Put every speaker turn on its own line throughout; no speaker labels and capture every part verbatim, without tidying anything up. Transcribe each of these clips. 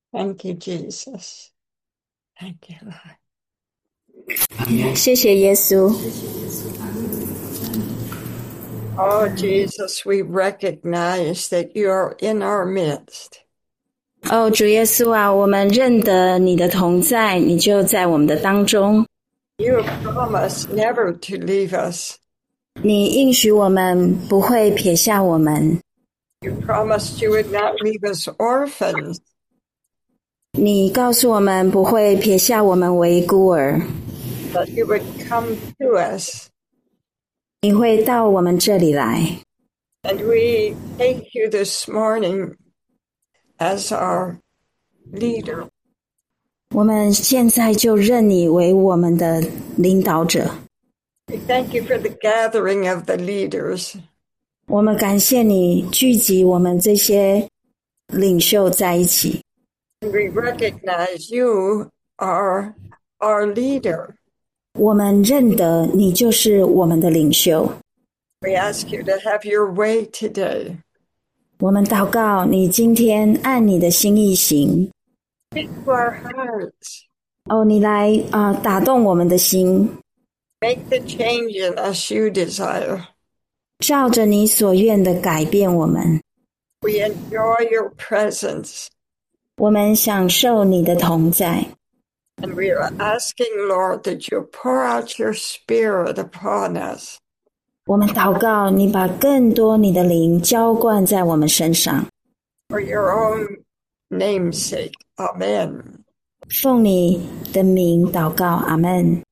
Thank you, Jesus. Thank you, Lord.
谢谢耶稣。
Oh, Jesus, we recognize that you are in our midst.
哦，主耶稣啊，我们认得你的同在，你就在我们的当中。
You have promised never to leave us.
你应许我们不会撇下我们，
You promised you would not leave us orphans,
你告诉我们不会撇下我们为孤儿，
that you would come to us.
你会到我们这里来。
And we take you this morning as our leader.
我们现在就认你为我们的领导者。
We thank you for the gathering of the leaders.
我们感谢你聚集我们这些领袖在一起。
And we recognize you are our leader.
我们认得你就是我们的领袖。
We ask you to have your way today.
我们祷告你今天按你的心意行。
Speak to our hearts.
哦，你来啊、呃打动我们的心，
Make the change in us you desire.
照着你所愿的改变我们。
We enjoy your presence.
我们享受你的同在。
And we are asking, Lord, that you pour out your spirit upon us.
我们祷告你把更多你的灵浇灌在我们身上。
For your own name's sake. Amen.
奉你的名祷告，阿们。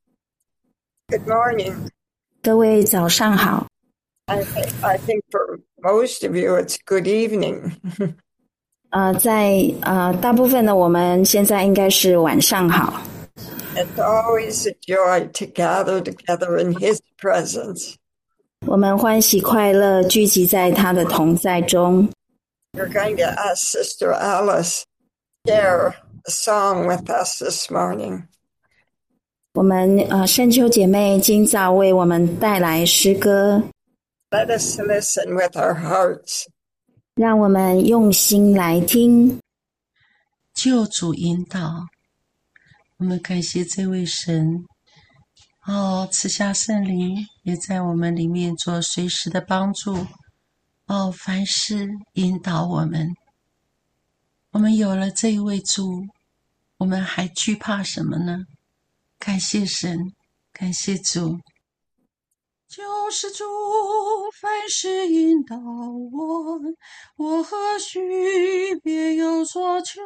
Good morning.
各位早上好。
I think, I think for most of you it's good evening.
呃，在呃大部分的我们现在应该是晚上好。
It's always a joy to gather together in his presence.
我们欢喜快乐聚集在他的同在中。
We're going to ask Sister Alice to share a song with us this morning.
我们呃深秋姐妹今早为我们带来诗歌，
Let us listen with our hearts.
让我们用心来听。
救主引导，我们感谢这位神，哦，赐下圣灵，也在我们里面做随时的帮助，哦，凡事引导我们。我们有了这一位主，我们还惧怕什么呢？感谢神，感谢主。救世主，凡事引导我，我何须别有所求？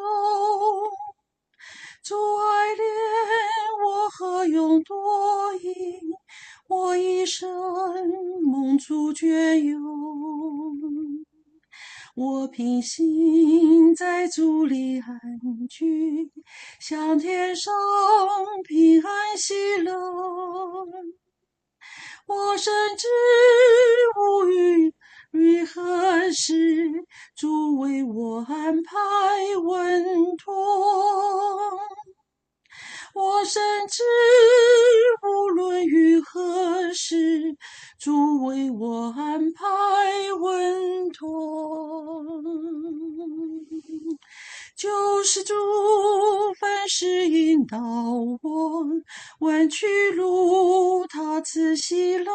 主爱怜我何用多引？我一生蒙主眷佑。我凭心在主里安居，向天上平安喜乐。我深知无语于何时，主为我安排稳妥。我深知无论于何时，主为我安排稳妥。救世主凡事引导我，弯曲路他赐喜乐。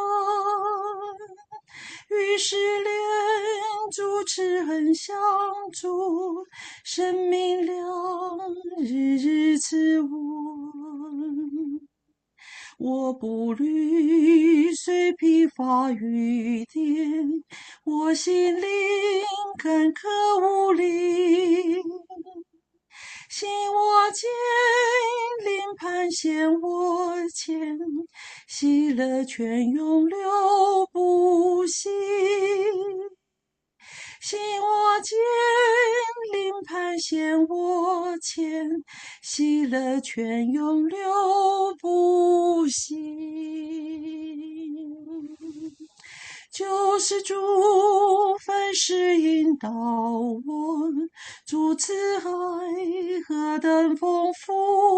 于是连主持恩相助，生命粮日日赐我。我步履虽疲乏雨点，我心灵坎坷无力。心我坚，灵磐陷我前，喜乐泉涌流不息。心我坚，灵磐陷我前，喜乐泉涌流不息。救世主凡事引导我，主慈爱何等丰富。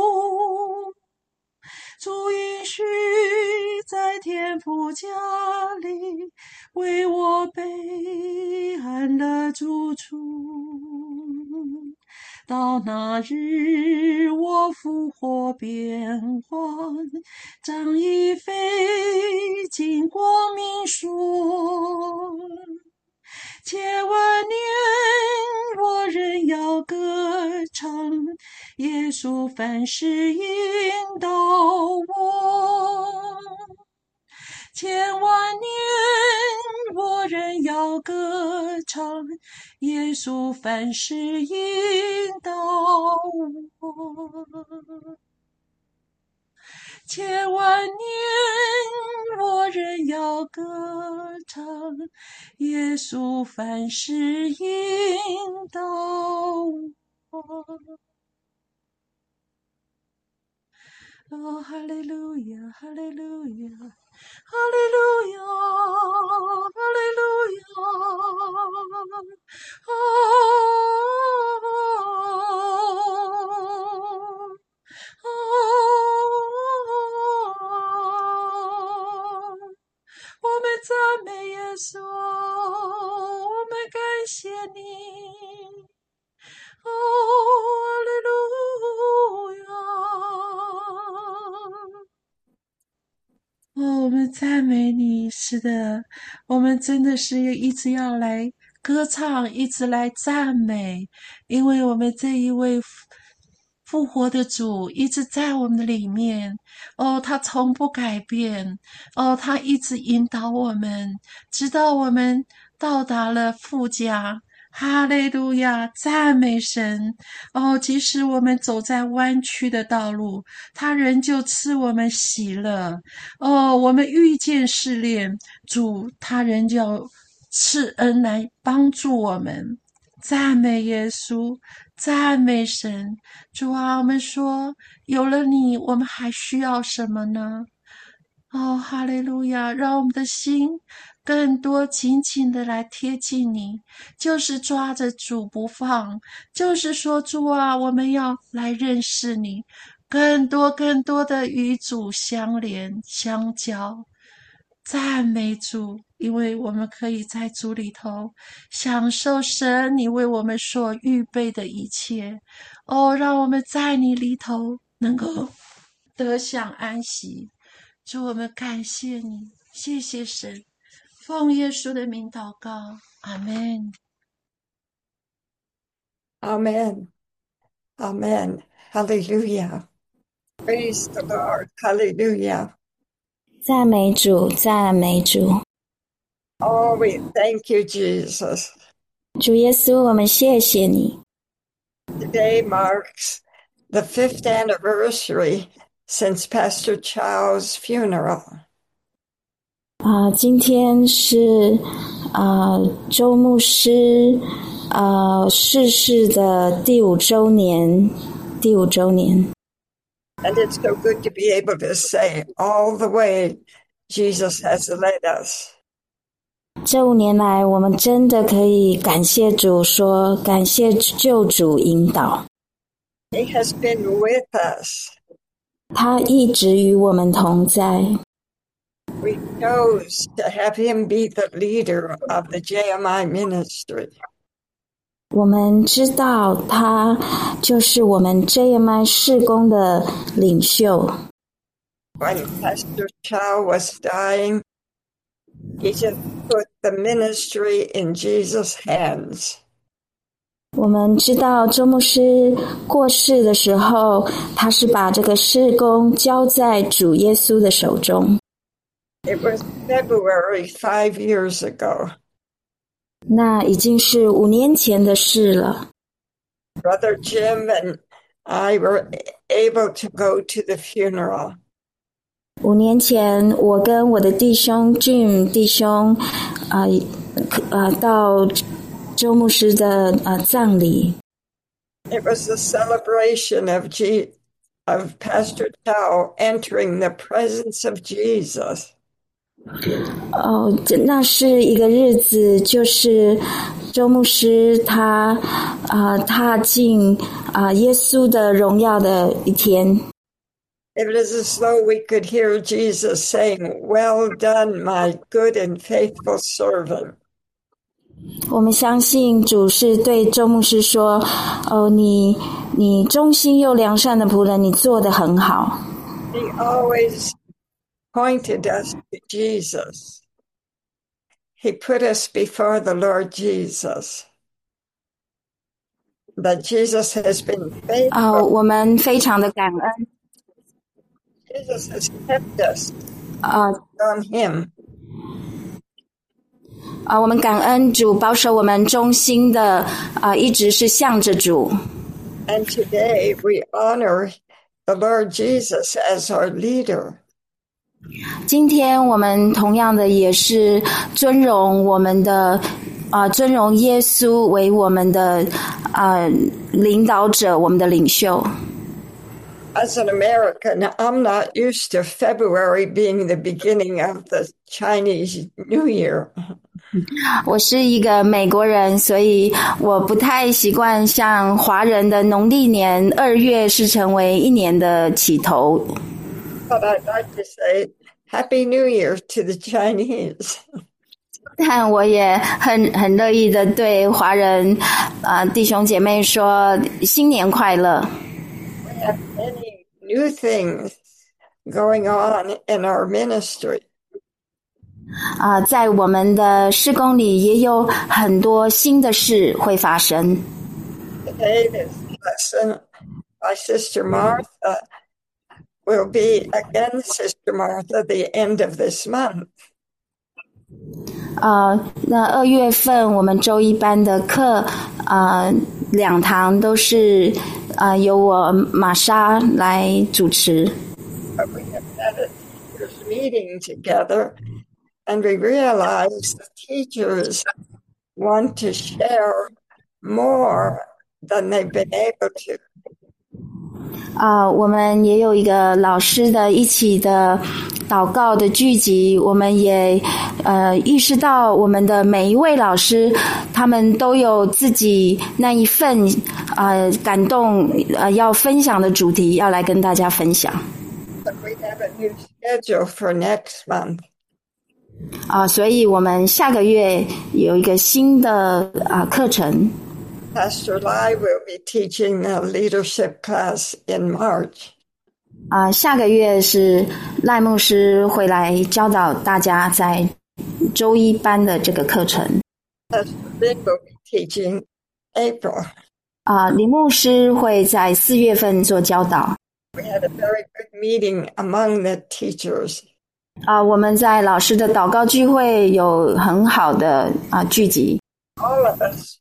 主应许在天父家里，为我备安乐住处。 到那日我复活变幻，仗义飞进光明说，千万年我仍要歌唱，耶稣凡事引导我。千万年我仍要歌唱，耶稣凡事引导我。千万年我仍要歌唱，耶稣凡事引导我。哦，哈利路亚，哈利路亚，哈利路亚，哈利路亚，哦，哦，我们赞美耶稣，我们感谢你。哦，哈利路亚！哦，我们赞美你，是的，我们真的是一直要来歌唱，一直来赞美，因为我们这一位复活的主一直在我们的里面。哦，他从不改变，哦，他一直引导我们，直到我们到达了父家。哈利路亚，赞美神！哦，即使我们走在弯曲的道路，他仍旧赐我们喜乐。哦，我们遇见试炼，主他仍旧赐恩来帮助我们。赞美耶稣，赞美神！主啊，我们说，有了你，我们还需要什么呢？哦，哈利路亚！让我们的心更多紧紧的来贴近你，就是抓着主不放，就是说主啊，我们要来认识你，更多更多的与主相连相交。赞美主，因为我们可以在主里头享受神你为我们所预备的一切。哦，让我们在你里头能够得享安息。主，我们感谢你，谢谢神，奉耶稣的名祷告，阿们。
Amen. Amen. Hallelujah. Praise the Lord. Hallelujah.
赞美主，赞美主。
Oh, we thank you, Jesus.
主耶稣，我们谢谢你。
Today marks the fifth anniversary since Pastor Chow's funeral.
啊、今天是啊、周牧师啊、逝世的第五周年，第五周年。
And it's so good to be able to say all the way Jesus has led us.
这五年来，我们真的可以感谢主说，感谢救主引导。
He has been with us.
他一直与我们同在。
We chose to have him be the leader of the J M I ministry.
我们知道他就是我们 J M I 事工的领袖。
When Pastor Chow was dying, he just put the ministry in Jesus' hands.
我们知道周牧师过世的时候，他是把这个事工交在主耶稣的手中。
It was February five years ago.
那已经是五年前的事了。
Brother Jim and I were able to go to the funeral.
五年前，我跟我的弟兄 Jim 弟兄，啊、呃，呃，到周牧师的呃葬礼。
It was the celebration of G- of Pastor Chow entering the presence of Jesus.
哦，那是一个日子，就是周牧师他啊、呃、踏进啊、呃、耶稣的荣耀的一天。
It was as though we could hear Jesus saying, "Well done, my good and faithful servant."
我们相信主是对周牧师说：“哦，你你忠心又良善的仆人，你做得很好。”
He always pointed us to Jesus. He put us before the Lord Jesus. That Jesus has been
啊、
faithful.
我们非常的感恩。
Jesus has kept us
啊、
on him.
啊、我们感恩主保守我们忠心的啊、一直是向着主。
And today we honor the Lord Jesus as our leader.
今天我们同样的也是尊荣我们的啊、尊荣耶稣为我们的啊、领导者，我们的领袖。
As an American, I'm not used to February being the beginning of the Chinese New Year.
我是一个美国人，所以我不太习惯像华人的农历年二月是成为一年的起头。
But I'd like to say Happy New Year to the Chinese.
但我也很很乐意的对华人啊、弟兄姐妹说新年快乐。
We have many new things going on in our ministry.
啊、在我们的事工里也有很多新的事会发生。
Today, this lesson by Sister Martha will be again Sister Martha the end of this month.
啊、那二月份我们周一班的课啊、两堂都是啊、由我玛莎来主持。
But we have had a teachers meeting together, and we realize the teachers want to share more than they've been able to.
啊、我们也有一个老师的一起的祷告的聚集，我们也呃意识到我们的每一位老师，他们都有自己那一份呃感动呃要分享的主题，要来跟大家分享。
But we have a new schedule for next month.
啊、所以我们下个月有一个新的啊、课程。
Pastor Lai will be teaching the leadership class in March.
啊、下个月是赖牧师会来教导大家在周一班的这个课程。
Pastor Lin will be teaching April.
啊、林牧师会在四月份做教导。
We had a very good meeting among the teachers.
啊、我们在老师的祷告聚会有很好的啊、聚集。
All of us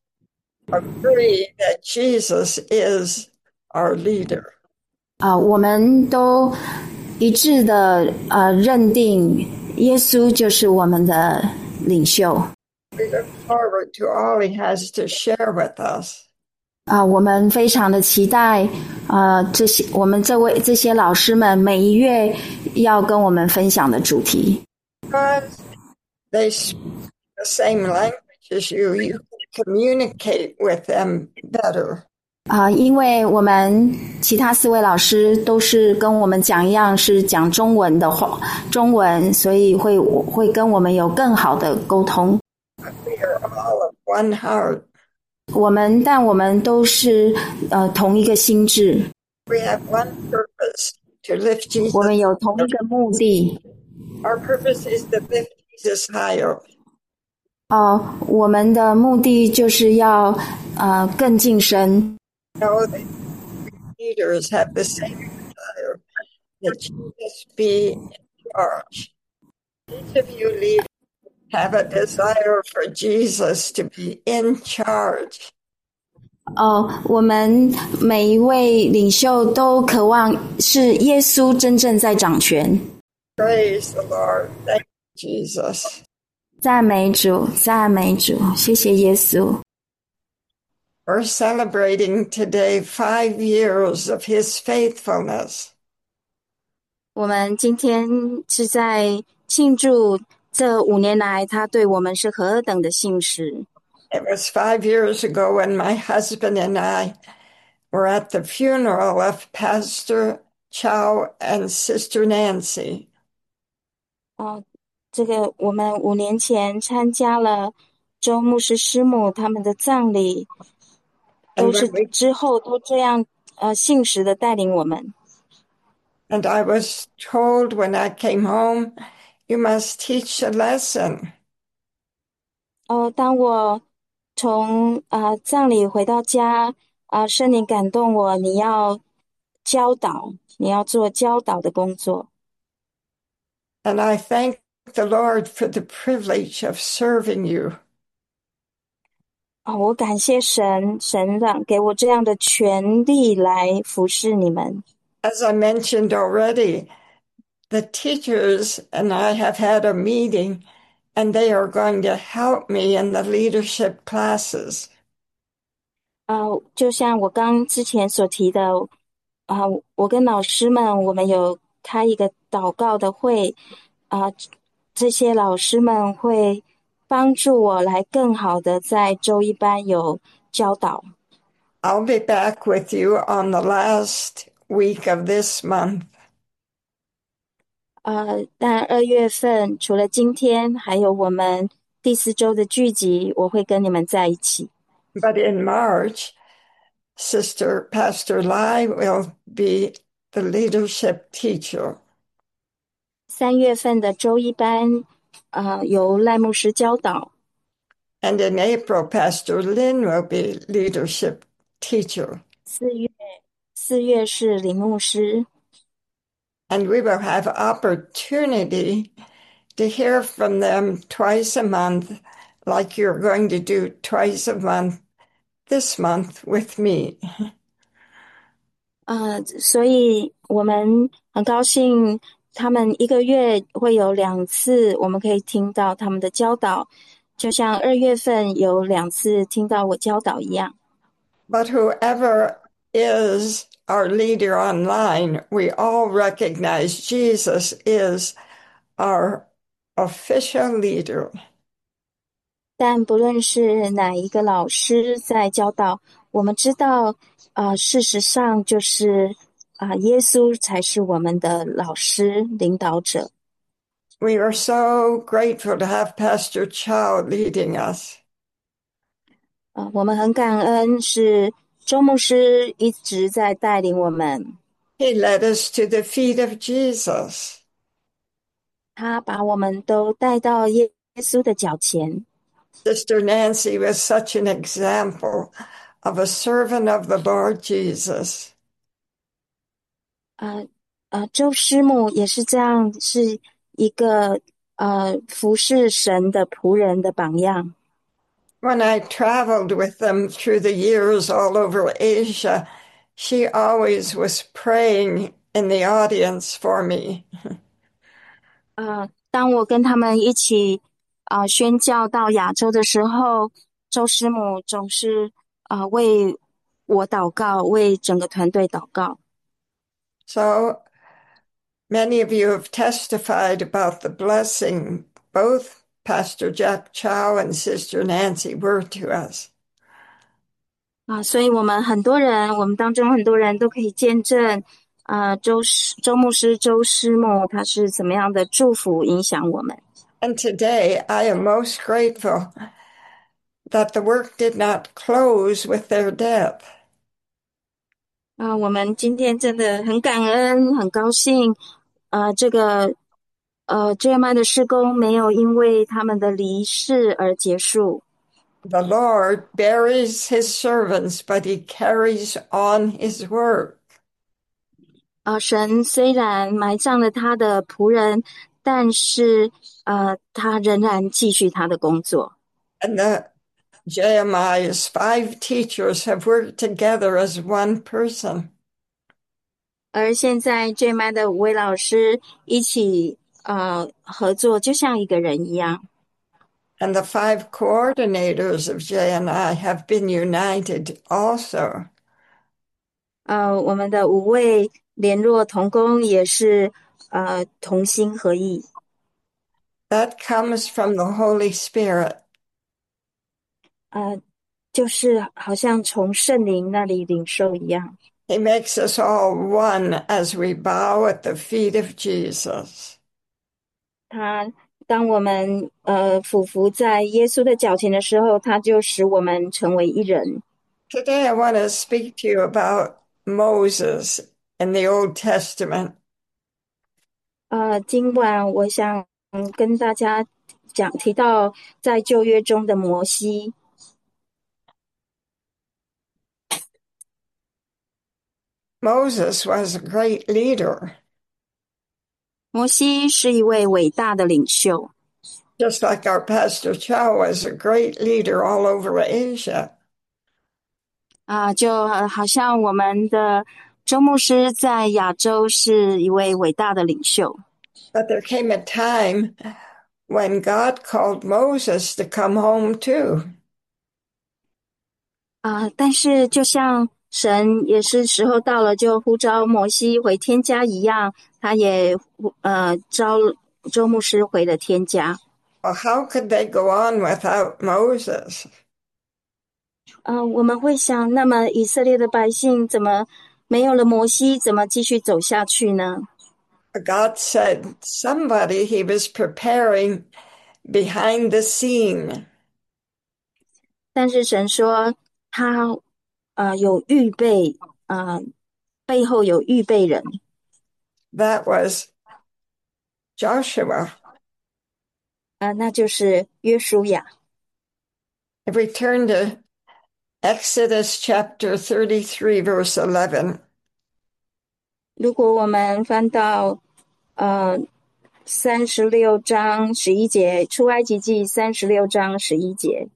agree that Jesus is our leader.
啊、我们都一致的呃认定耶稣就是我们的领袖。
We look forward to all he has to share with us.
啊、我们非常的期待呃这些我们这位这些老师们每一月要跟我们分享的主题。
Because they speak the same language as you, you can communicate with them better.
啊、因为我们其他四位老师都是跟我们讲一样是讲中文的话，中文，所以会会跟我们有更好的沟通。
We are all of one heart.
我们但我们都是呃同一个心智，
We have one purpose to lift
我
Jesus.
们有同一个目的。
Our purpose is to lift Jesus higher.
哦、我们的目的就是要呃更晋升。
Know that leaders have the same desire that Jesus be in charge. Each of you leaders have a desire for Jesus to be in charge.
哦，我们每一位领袖都渴望是耶稣真正在掌权。
Praise the Lord. Thank you, Jesus.
赞美主，赞美主，谢谢耶稣。
We're celebrating today five years of his faithfulness.
我们今天是在庆祝这五年来他对我们是何等的信实。
It was five years ago when my husband and I were at the funeral of Pastor Chow and Sister Nancy.
哦，这个我们五年前参加了周牧师师母他们的葬礼，都
And
是
when we
之后都这样呃信实的带领我们。
and I was told when I came home, you must teach a lesson.
哦，当我从呃葬礼回到家，啊、呃，圣灵感动我，你要教导，你要做教导的工作。
And I thank the Lord for the privilege of serving you.
啊、我感谢神，神让给我这样的权利来服侍你们。
As I mentioned already, the teachers and I have had a meeting, and they are going to help me in the leadership classes.
啊、就像我刚之前所提的，啊、我跟老师们，我们有开一个祷告的会，啊、这些老师们会帮助我来更好的在周一班有教导。
I'll be back with you on the last week of this month.
呃，但二月份除了今天，还有我们第四周的聚集，我会跟你们在一起。
But in March, Sister Pastor Lai will be the leadership teacher.
三月份的周一班，呃，由赖牧师教导。
And in April, Pastor Lin will be leadership teacher.
四月，四月是林牧师。
And we will have opportunity to hear from them twice a month, like you're going to do twice a month this month with me.
呃，所以我们很高兴，他们一个月会有两次，我们可以听到他们的教导，就像二月份有两次听到我教导一样。
But whoever is our leader online, we all recognize Jesus is our official leader.
但不论是哪一个老师在教导，我们知道，啊、呃，事实上就是啊、呃，耶稣才是我们的老师、领导者。
We are so grateful to have Pastor Chow leading us.
啊、呃，我们很感恩是周牧师一直在带领我们。
He led us to the feet of Jesus.
他把我们都带到耶稣的脚前。
Sister Nancy was such an example of a servant of the Lord Jesus.
呃呃，周师母也是这样，是一个呃服侍神的仆人的榜样。
When I traveled with them through the years all over Asia, she always was praying in the audience for me.
呃，当我跟他们一起啊、呃、宣教到亚洲的时候，周师母总是啊、呃、为我祷告，为整个团队祷告。
So many of you have testified about the blessing both Pastor Jack Chow and Sister Nancy were to us.
啊，所以我们很多人，我们当中很多人都可以见证，啊，周师周牧师、周师母他是怎么样的祝福影响我们。
And today I am most grateful that the work did not close with their death.
啊，我们今天真的很感恩，很高兴，呃，这个呃这样的施工没有因为他们的离世而结束。
The Lord buries his servants, but he carries on his work.
啊，神虽然埋葬了他的仆人，但是呃，他仍然继续他的工作。
And the J M I's five teachers have worked together as one person.
而现在 J M I 的五位老师一起呃合作，就像一个人一样。
And the five coordinators of J M I have been united also.
呃，我们的五位联络同工也是呃同心合意。
That comes from the Holy Spirit.
呃，就是好像从圣灵那里领受一样。
He makes us all one as we bow at the feet of Jesus.
他当我们呃俯伏在耶稣的脚前的时候，他就使我们成为一人。
Today I want to speak to you about Moses in the Old Testament.
呃，今晚我想跟大家讲提到在旧约中的摩西。
Moses was a great leader,
摩西是一位伟大的领袖，
just like our Pastor Chow was a great leader all over Asia.
啊、就呃好像我们的周牧师在亚洲是一位伟大的领袖。
But there came a time when God called Moses to come home too.
啊、但是就像神也是时候到了，就呼召摩西回天家一样，他也呃召周牧师回了天家。
Well, how could they go on without Moses?
呃，我们会想，那么以色列的百姓怎么没有了摩西，怎么继续走下去呢？
God said somebody he was preparing behind the scene.
但是神说他呃有预备，呃背后有预备人，
That was Joshua.
呃那就是约书亚。
If we turn to Exodus chapter thirty-three, verse eleven,
如果我们翻到呃三十六章十一节，出埃及记三十六章十一节，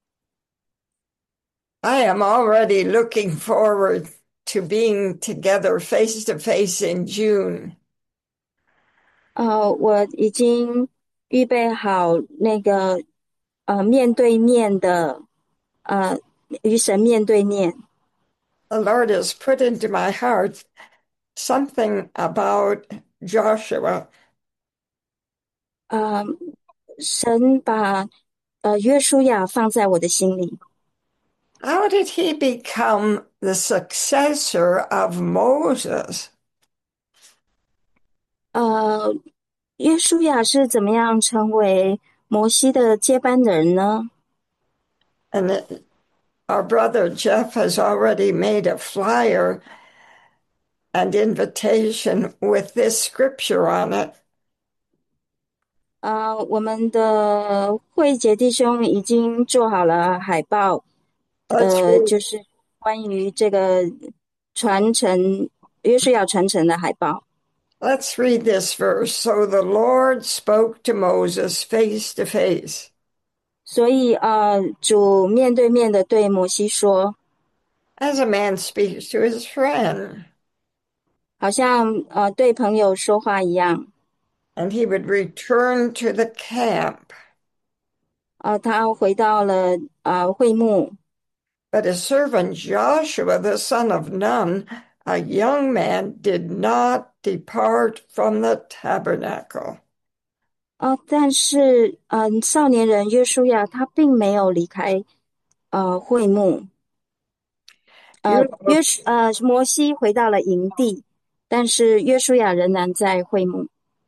I am already looking forward to being together face to face in June.
呃，我已经预备好那个呃面对面的呃与神面对面。
The Lord has put into my heart something about Joshua.
呃，神把呃约书亚放在我的心里。
How did he become the successor of Moses?
呃，约书亚是怎么样成为摩西的接班人呢？
And it- our brother Jeff has already made a flyer and invitation with this scripture on it.
呃，我们的慧姐弟兄已经做好了海报，
Let's
呃，
read,
就是关于这个传承约书亚传承的海报。
let's read this verse. So the Lord spoke to Moses face to face.
所以呃，主面对面的对摩西说，
As a man speaks to his friend,
好像呃对朋友说话一样。
and he would return to the camp.
呃，他回到了呃会幕，
But his servant Joshua, the son of Nun, a young man, did not depart from the tabernacle.
呃，但是嗯、呃少年人约书亚他并没有离开呃会幕。
You
呃，
know,
约书呃摩西回到了营地，但是约书亚仍然在会幕。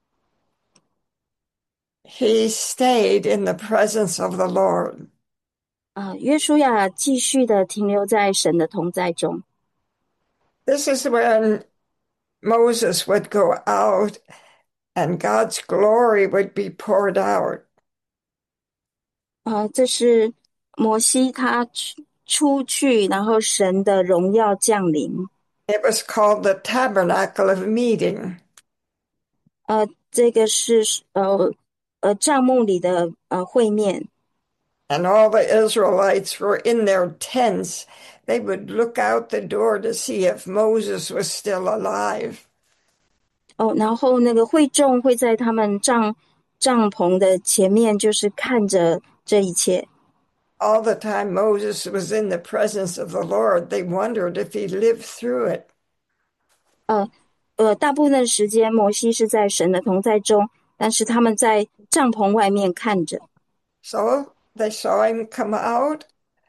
he stayed in the presence of the Lord.
啊、约书亚继续的停留在神的同在中。
This is when Moses would go out and God's glory would be poured out.
呃，这是摩西他出出去，然后神的荣耀降临。
It was called the tabernacle of meeting.
呃，这个是呃呃帐幕里的呃会面。
And all the Israelites were in their tents. They would look out the door to see if Moses was still alive.
哦，然后那个会众会在他们帐帐篷的前面，就是看着这一切。
All the time Moses was in the presence of the Lord, they wondered if he lived through it.
呃呃，大部分的时间摩西是在神的同在中，但是他们在帐篷外面看着。
So they saw him come out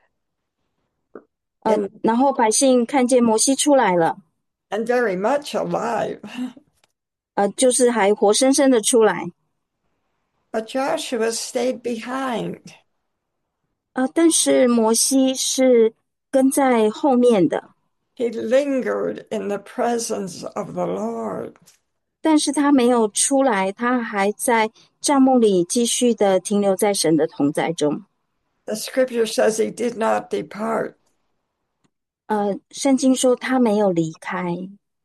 呃，
in,
然后百姓看见摩西出来了，
and very much alive.
呃，就是还活生生的出来。
But Joshua stayed behind.
呃，但是摩西是跟在后面的，
He lingered in the presence of the Lord.
但是他没有出来，他还在帐幕里继续的停留在神的同在中。
The scripture says he did not depart.
呃，圣经说他没有离开，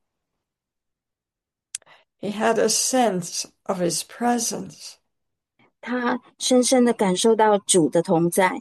He had a sense of his presence.
他深深的感受到主的同在。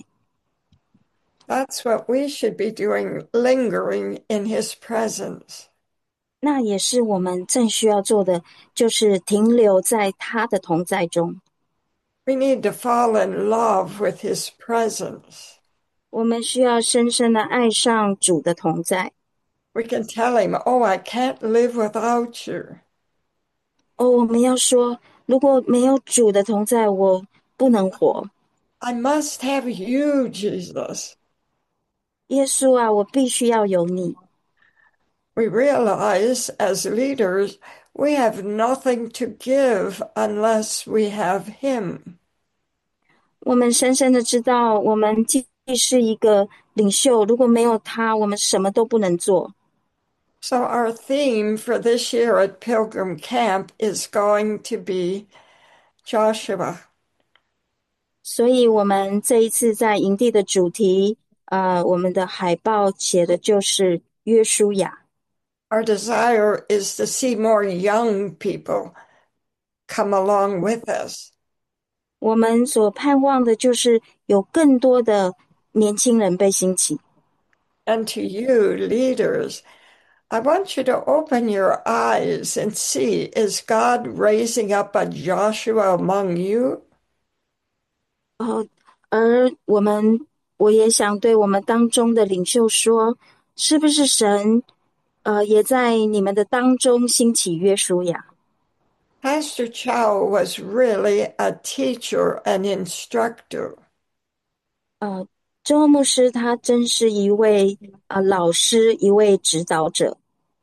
That's what we should be doing, lingering in his presence.
那也是我们正需要做的，就是停留在他的同在中。
We need to fall in love with his presence.
我们需要深深的爱上主的同在。
We can tell him, oh, I can't live without you.
哦，我们要说，如果没有主的同在，我不能活。
I must have you, Jesus.
耶稣啊，我必须要有你。
We realize as leaders, we have nothing to give unless we have him.
我们深深的知道，我们既是一个领袖，如果没有他，我们什么都不能做。
So our theme for this year at Pilgrim Camp is going to be Joshua.
所以我们这一次在营地的主题，呃，我们的海报写的就是约书亚。
Our desire is to see more young people come along with us.
我们所盼望的就是有更多的年轻人被兴起。
And to you, leaders, I want you to open your eyes and see, is God raising up a Joshua among you?
哦，而我们，我也想对我们当中的领袖说，是不是神，呃，也在你们的当中兴起约书亚？
Pastor Chow was really a teacher and instructor.
呃，周牧师他真是一位呃老师，一位指导者。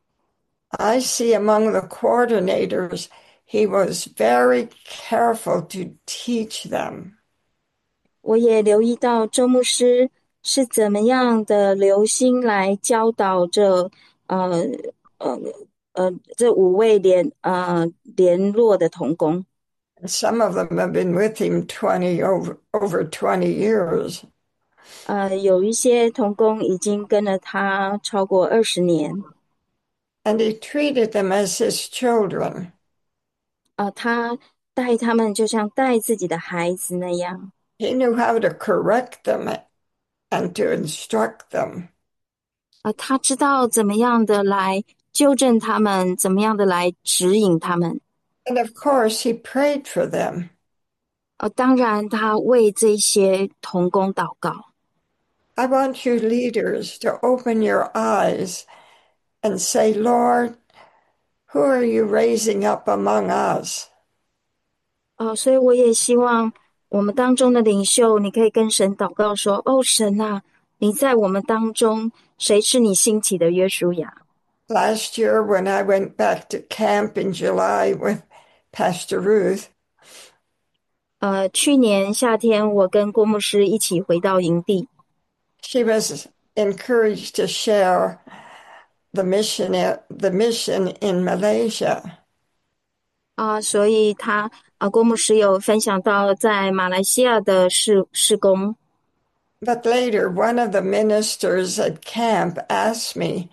I see among the coordinators, he was very careful to teach them.
我也留意到周牧师是怎么样的留心来教导这呃呃呃这五位联呃联络的同工。
Some of them have been with him twenty over over twenty years.
呃，有一些同工已经跟了他超过二十年。
And he treated them as his children.
呃，他待他们就像待自己的孩子那样。
He knew how to correct them and to instruct them.
呃，他知道怎么样的来纠正他们，怎么样的来指引他们。
And of course, he prayed for them.
呃，当然他为这些同工祷告。
I want you leaders to open your eyes and say, Lord, who are you raising up among us?
呃，所以我也希望我们当中的领袖，你可以跟神祷告说：哦，神啊，你在我们当中，谁是你兴起的约书亚？
Last year, when I went back to camp in July with Pastor Ruth,
呃，去年夏天我跟郭牧师一起回到营地，
she was encouraged to share the mission, the mission in Malaysia.
啊、所以他啊、郭牧师有分享到在马来西亚的事事工。
But later, one of the ministers at camp asked me,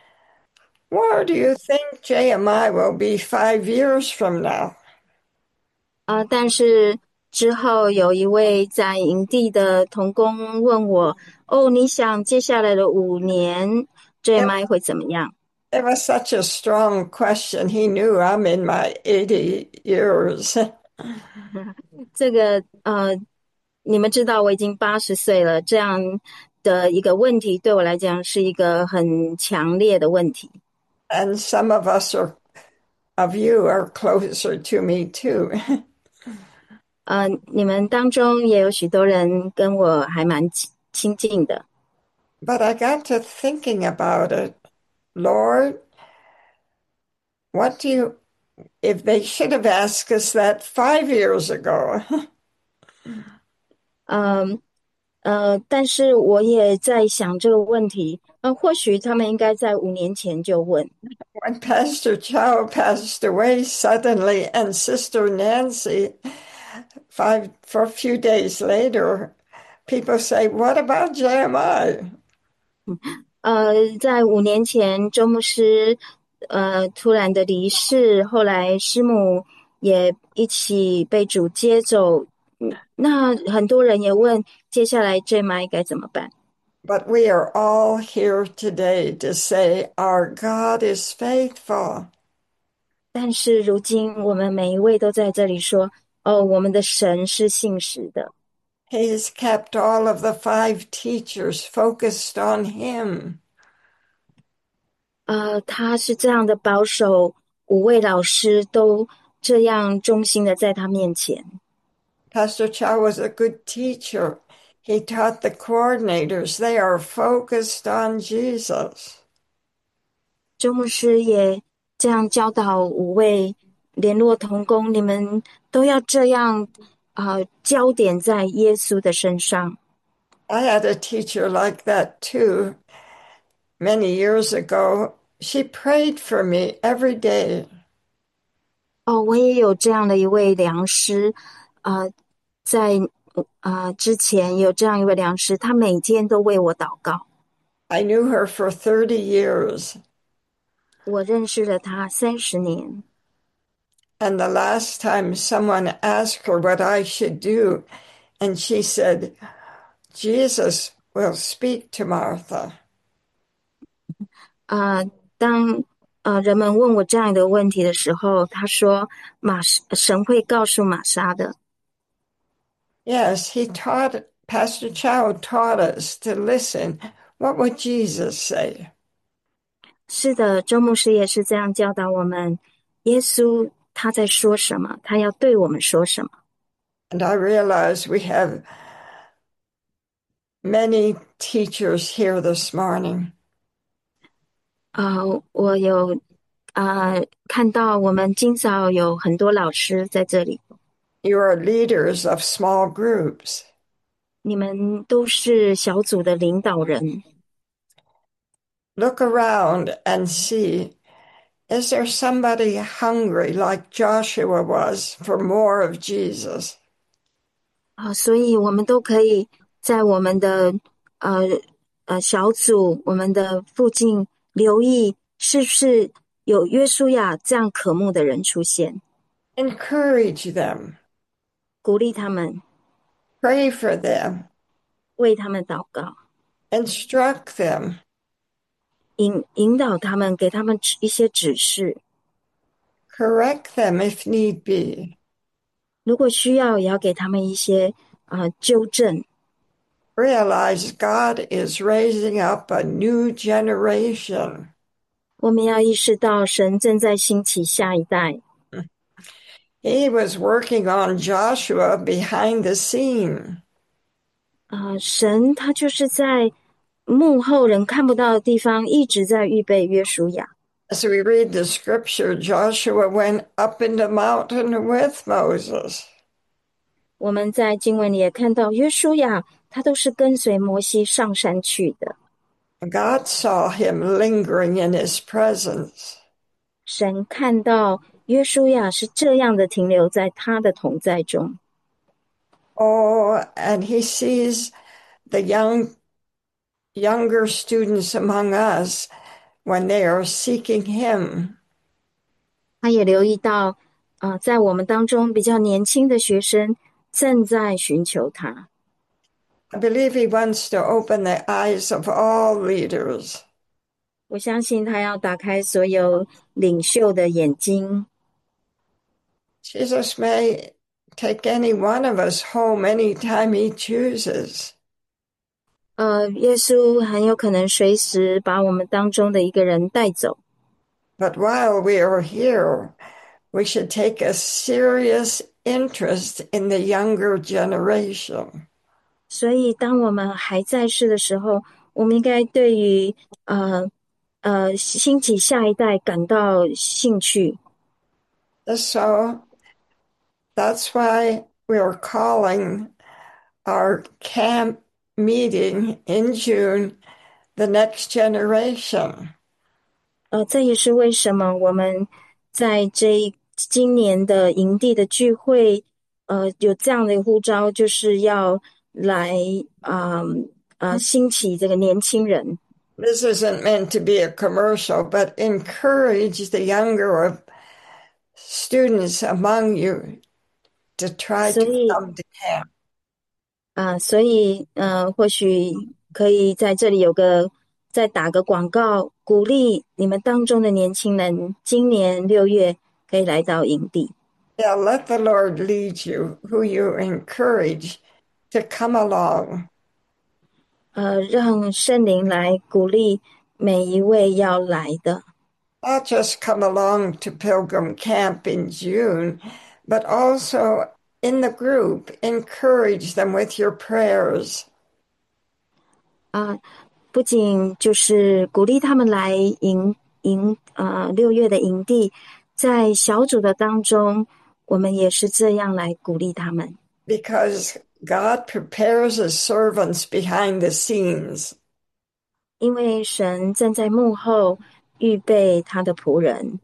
where do you think J M I will be five years from now?
啊、但是之后有一位在营地的同工问我：哦，你想接下来的五年 J M I 会怎么样？
It was such a strong question. He knew I'm in my eighty years.
这个呃，你们知道我已经八十岁了，这样的一个问题对我来讲是一个很强烈的问题。
And some of us are, of you are closer to me too.
呃，你们当中也有许多人跟我还蛮亲亲近的。
But I got to thinking about it. Lord, what do you if they should have asked us that five years ago.
嗯呃，但是我也在想这个问题，呃，或许他们应该在五年前就问。
When Pastor Chow passed away suddenly, and Sister Nancy, five for a few days later, people say, "What about J M I?"
呃，在五年前，周牧师呃突然的离世，后来师母也一起被主接走。嗯，那很多人也问，接下来这麦该怎么办？
But we are all here today to say our God is faithful.
但是如今我们每一位都在这里说，哦，我们的神是信实的。
He's kept all of the five teachers focused on him.
呃，他是这样的保守，五位老师都这样忠心的在他面前。
Pastor Chow was a good teacher. He taught the coordinators. They are focused on Jesus.
周牧师也这样教导五位联络同工，你们都要这样啊、呃，焦点在耶稣的身上。
I had a teacher like that too many years ago. She prayed for me every day.
哦，我也有这样的一位良师，呃，在呃之前有这样一位良师，他每天都为我祷告。
I knew her for thirty years.
我认识了他三十年。
And the last time someone asked her what I should do, and she said, Jesus will speak to Martha.
啊、呃，当呃人们问我这样的问题的时候，他说马神会告诉玛莎的。
Yes, he taught, Pastor Chow taught us to listen. What would Jesus say?
是的，周牧师也是这样教导我们，耶稣他在说什么，他要对我们说什么。
And I realize we have many teachers here this morning.
啊、呃，我有啊、呃、看到我们今早有很多老师在这里，
You are leaders of small groups.
你们都是小组的领导人。
Look around and see, is there somebody hungry like Joshua was for more of Jesus?
啊、所以我们都可以在我们的呃呃小组、我们的附近留意，是不是有约书亚这样渴慕的人出现，
Encourage them.
鼓励他们，
Pray for them.
为他们祷告，
Instruct them.
引引导他们，给他们指一些指示。
Correct them if need be.
如果需要，也要给他们一些啊、呃纠正。
Realize God is raising up a new generation.
我们要意识到，神正在兴起下一代。
He was working on Joshua behind the scene.
啊、呃，神他就是在幕后人看不到的地方，一直在预备约书亚。
As we read the scripture, Joshua went up in the mountain with Moses.
我们在经文里也看到，约书亚他都是跟随摩西上山去的。
God saw him lingering in his presence.
神看到约书亚是这样的停留在他的同在中。
Oh, and he sees the young, younger students among us when they are seeking him.
他也留意到，啊、呃，在我们当中比较年轻的学生正在寻求他。
I believe he wants to open the eyes of all leaders.
我相信他要打开所有领袖的眼睛。
Jesus may take any one of us home anytime he chooses.
呃，耶稣很有可能随时把我们当中的一个人带走。
But while we are here, we should take a serious interest in the younger generation.
所以，当我们还在世的时候，我们应该对于呃呃兴起下一代感到兴趣。
So that's why we're calling our camp meeting in June the next generation.
呃，这也是为什么我们在这一今年的营地的聚会，呃，有这样的呼召，就是要来啊呃兴起这个年轻人。
This isn't meant to be a commercial, but encourage the younger of students among you to try
所
to
以
come to camp.
啊、所以呃，或许可以在这里有个再打个广告，鼓励你们当中的年轻人，今年六月可以来到营地。
Yeah, let the Lord lead you, who you encourage to come along.
呃，让圣灵来鼓励每一位要来的。
Not just come along to Pilgrim Camp in June, but also in the group, encourage them with your prayers.
啊、不仅就是鼓励他们来营营呃六月的营地，在小组的当中，我们也是这样来鼓励他们。
Because God prepares his servants behind the scenes.
因为神正在幕后预备他的仆人。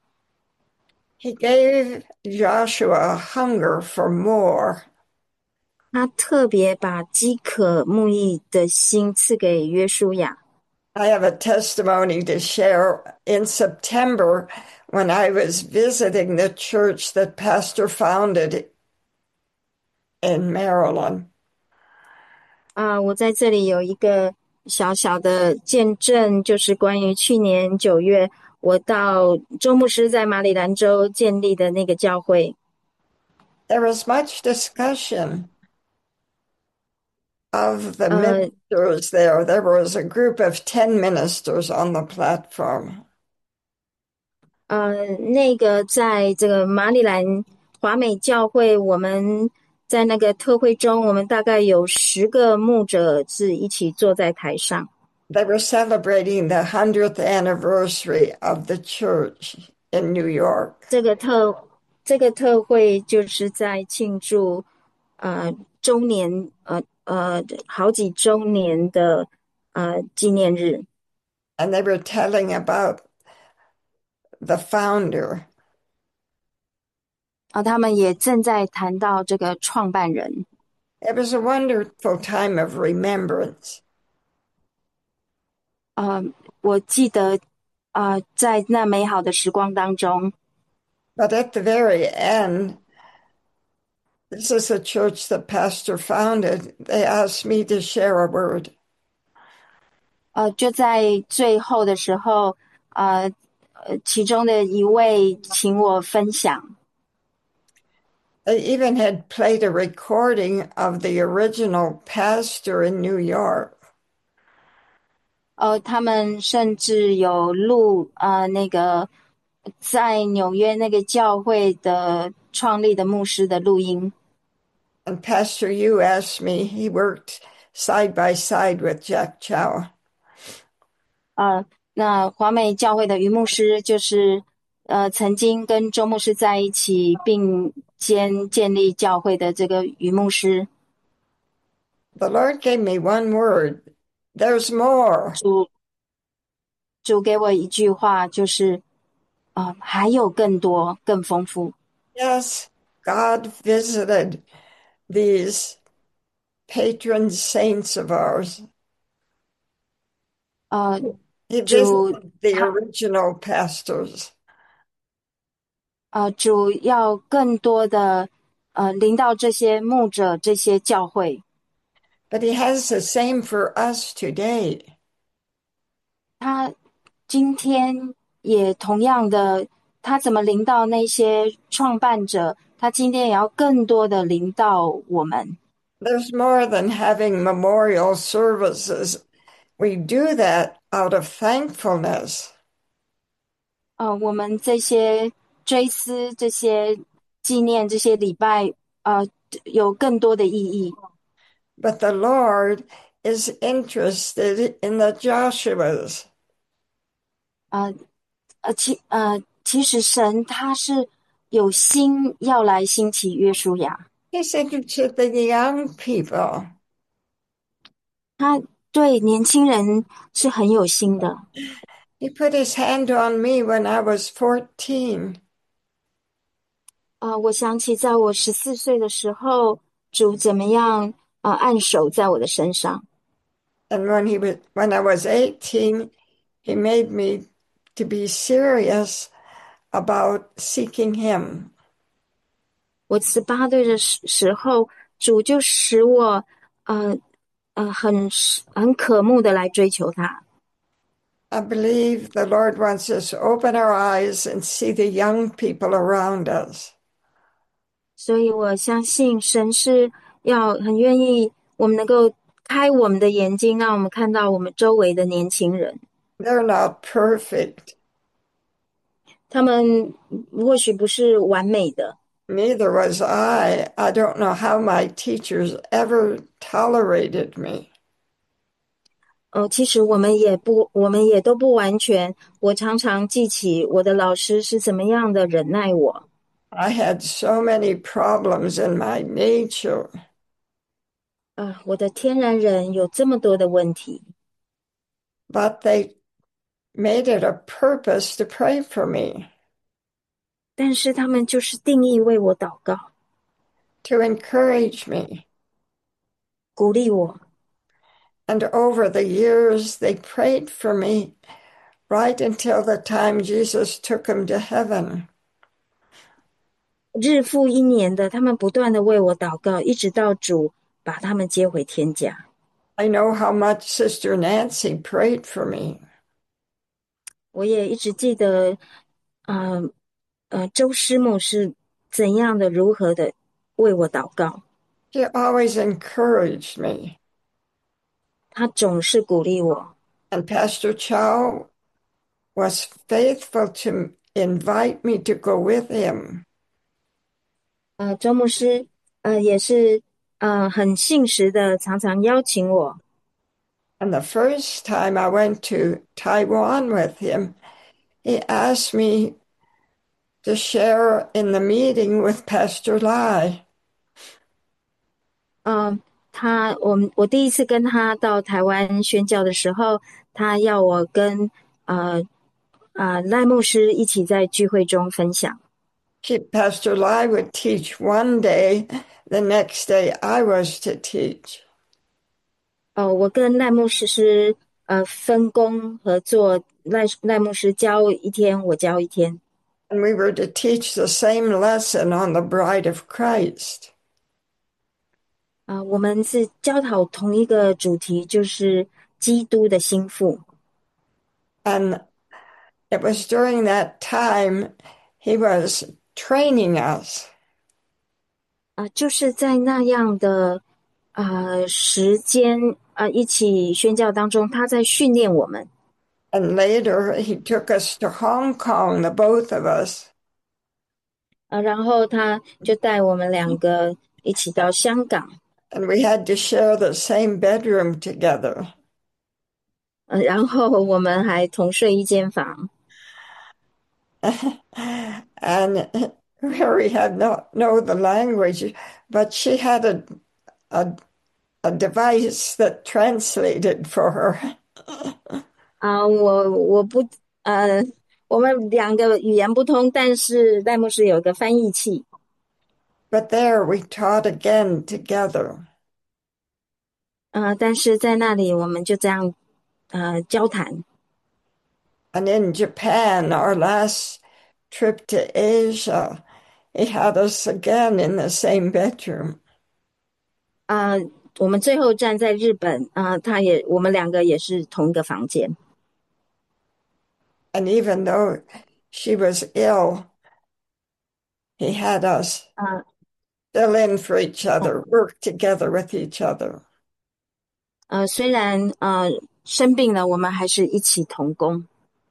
He gave Joshua a hunger for more.
他特别把饥渴慕义的心赐给约书亚。
I have a testimony to share in September when I was visiting the church that Pastor founded in Maryland.
啊，我在这里有一个小小的见证，就是关于去年九月，我到周牧师在马里兰州建立的那个教会。
There was much discussion of the
呃
ministers there. There was a group of ten ministers on the platform.
呃，那个在这个马里兰华美教会，我们在那个特会中，我们大概有十个牧者是一起坐在台上。
They were celebrating the hundredth anniversary of the church in New York.
这个特这个特会就是在庆祝呃周年呃呃好几周年的呃纪念日。
And they were telling about the founder.
啊，他们也正在谈到这个创办人。
It was a wonderful time of remembrance.
呃，我记得啊、呃在那美好的时光当中，
But at the very end, this is a church that Pastor founded. They asked me to share a word.
呃，就在最后的时候，呃呃，其中的一位请我分享。
They even had played a recording of the original pastor in New York.
呃，他们甚至有录呃那个在纽约那个教会的创立的牧师的录音。
And Pastor Yu asked me, he worked side by side with Jack Chow.
呃，那华美教会的于牧师就是呃曾经跟周牧师在一起，并兼建立教会的这个于牧师。
The Lord gave me one word. There's more.
主主给我一句话，就是呃还有更多更丰富。
Yes, God visited these patron saints of ours.
呃，
He
主
visited the
他
original pastors.
呃主要更多的呃临到这些牧者这些教会。
But he has the same for us today.
他今天也同样的，他怎么临到那些创办者，他今天也要更多的临到我们。
There's more than having memorial services. We do that out of thankfulness.
呃，我们这些追思、这些纪念、这些礼拜，呃，有更多的意义。
But the Lord is interested in the Joshuas.
呃呃，其呃，其实神他是有心要来兴起约书亚。
He said to the young people,
他对年轻人是很有心的。
he put his hand on me when I was fourteen.
呃，我想起在我十四岁的时候，主怎么样呃按手在我的身上。
And when he was, when I was eighteen, he made me to be serious about seeking him.
我十八岁的时时候，主就使我呃呃很很渴慕的来追求他。
I believe the Lord wants us to open our eyes and see the young people around us.
所以我相信神是要很愿意我们能够开我们的眼睛，让我们看到我们周围的年轻人。
They're not perfect.
他们或许不是完美的。
Neither was I. I don't know how my teachers ever tolerated me.
呃，其实我们也不，我们也都不完全。我常常记起我的老师是怎么样的忍耐我。
I had so many problems in my nature.
呃，我的天然人有这么多的问题，
But they made it a purpose to pray for me,
但是他们就是定义为我祷告，
to encourage me.
鼓励我。
And over the years, they prayed for me right until the time Jesus took him to heaven.
日复一年的，他们不断的为我祷告，一直到主把他们接回天家。
I know how much Sister Nancy prayed for me.
我也一直记得，呃呃，周师母是怎样的、如何的为我祷告。
She always encouraged me.
她总是鼓励我。
And Pastor Chow was faithful to invite me to go with him.
呃，周牧师呃也是呃很信实的，常常邀请我。
And the first time I went to Taiwan with him, he asked me to share in the meeting with Pastor Lai.
呃，他我们我第一次跟他到台湾宣教的时候，他要我跟呃呃赖牧师一起在聚会中分享。
He, Pastor Lai would teach one day, the next day I was to teach.
呃，我跟赖牧师是呃分工合作，赖赖牧师教一天，我教一天。
And we were to teach the same lesson on the bride of Christ.
啊、呃，我们是教导同一个主题，就是基督的心腹。
And it was during that time he was training us.
啊、呃，就是在那样的呃时间呃一起宣教当中，他在训练我们。
And later he took us to Hong Kong, the both of us.
啊、呃，然后他就带我们两个一起到香港。
And we had to share the same bedroom together.
呃，然后我们还同睡一间房。
And we had not know the language, but she had a, a, a device that translated for her.
啊、呃，我我不呃，我们两个语言不通，但是赖牧师有一个翻译器。
But there we taught again together.
呃，但是在那里我们就这样呃交谈。
And in Japan, our last trip to Asia, he had us again in the same bedroom.
啊、呃，我们最后站在日本啊、呃，他也我们两个也是同一个房间。
And even though she was ill, he had us
uh,
fill in for each other, work together with each other.
呃，虽然呃生病了，我们还是一起同工。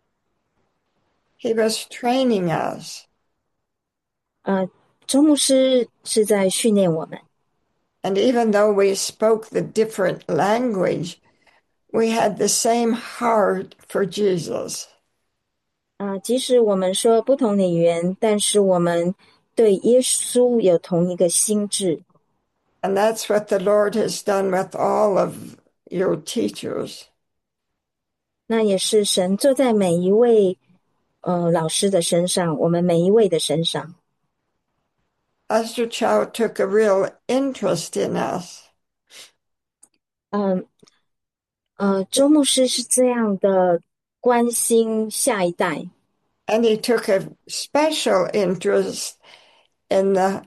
He was training us.
呃，周牧师是在训练我们。
And even though we spoke the different language, we had the same heart for Jesus.
啊、即使我们说不同的语言，但是我们对耶稣有同一个心智。
And that's what the Lord has done with all of your teachers.
那也是神坐在每一位呃老师的身上，我们每一位的身上。
Pastor Chow took a real interest in us.
嗯呃，周牧师是这样的关心下一代，
And he took a special interest in the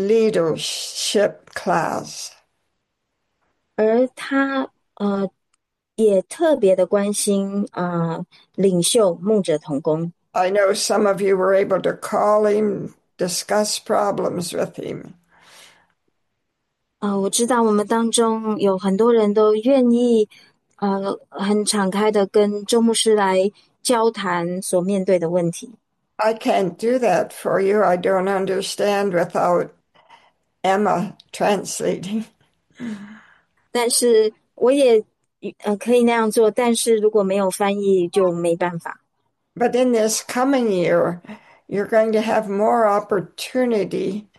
leadership class.
而他呃也特别的关心啊、呃领袖牧者同工。
I know some of you were able to call him, discuss problems with him.
啊、我知道我们当中有很多人都愿意呃很敞开的跟周牧师来交谈所面对的问题。
I can't do that for you. I don't understand without Emma translating.
但是我也呃可以那样做，但是如果没有翻译就没办法。
But in this coming year, you're going to have more opportunity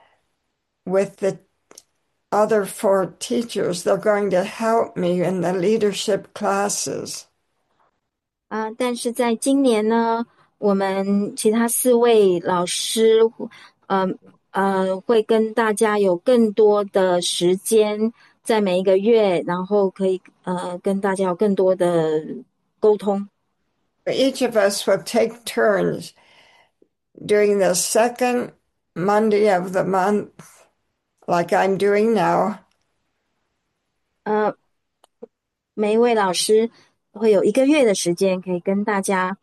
with the other four teachers. They're going to help me in the leadership classes.
啊、但是在今年呢，我们其他四位老师，呃呃，会跟大家有更多的时间，在每一个月，然后可以呃跟大家有更多的沟通。
Each of us will take turns during the second Monday of the month, like I'm doing now.
呃，每一位老师会有一个月的时间，可以跟大家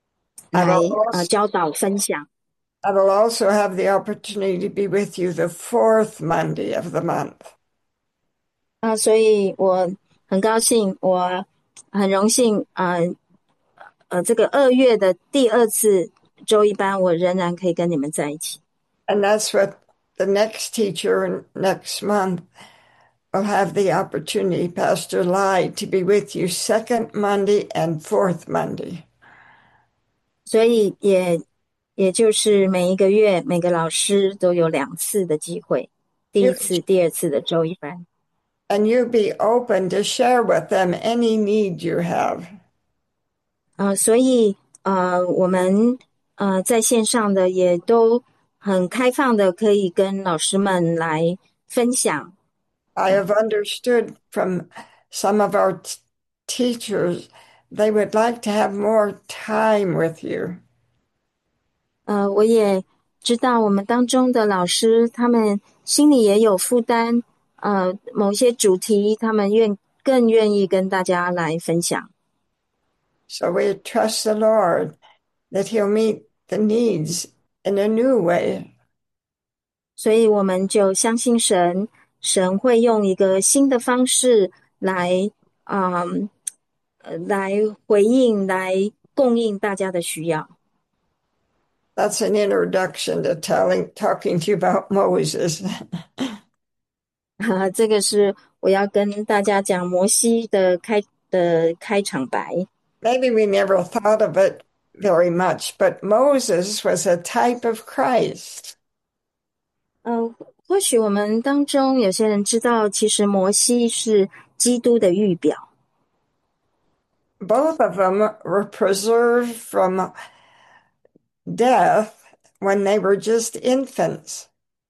I
来
will
呃
also,
教导分享。
I will also have the opportunity to be with you the fourth Monday of the month.
啊、所以我很高兴，我很荣幸啊。呃呃，这个二月的第二次周一班，我仍然可以跟你们在一起。
And that's what the next teacher next month will have the opportunity, Pastor Lai, to be with you second Monday and fourth Monday.
所以也也就是每一个月，每个老师都有两次的机会，第
You
一次、第二次的周一班。
and you be open to share with them any need you have.
呃，所以呃，我们呃在线上的也都很开放的，可以跟老师们来分享。
I have understood from some of our t- teachers they would like to have more time with you.
呃，我也知道我们当中的老师，他们心里也有负担，呃，某些主题他们愿更愿意跟大家来分享。
So we trust the Lord that He'll meet the needs in a new way.
所以我们就相信神，神会用一个新的方式来，嗯，呃，来回应，来供应大家的需要。
That's an introduction to telling, talking to you about Moses.
哈，这个是我要跟大家讲摩西的开的开场白。
Maybe we never thought of it very much, but Moses was a type of Christ.
呃，或许我们当中有些人知道，其实摩西是基督的预表。
Both of them were preserved from death when they were just infants,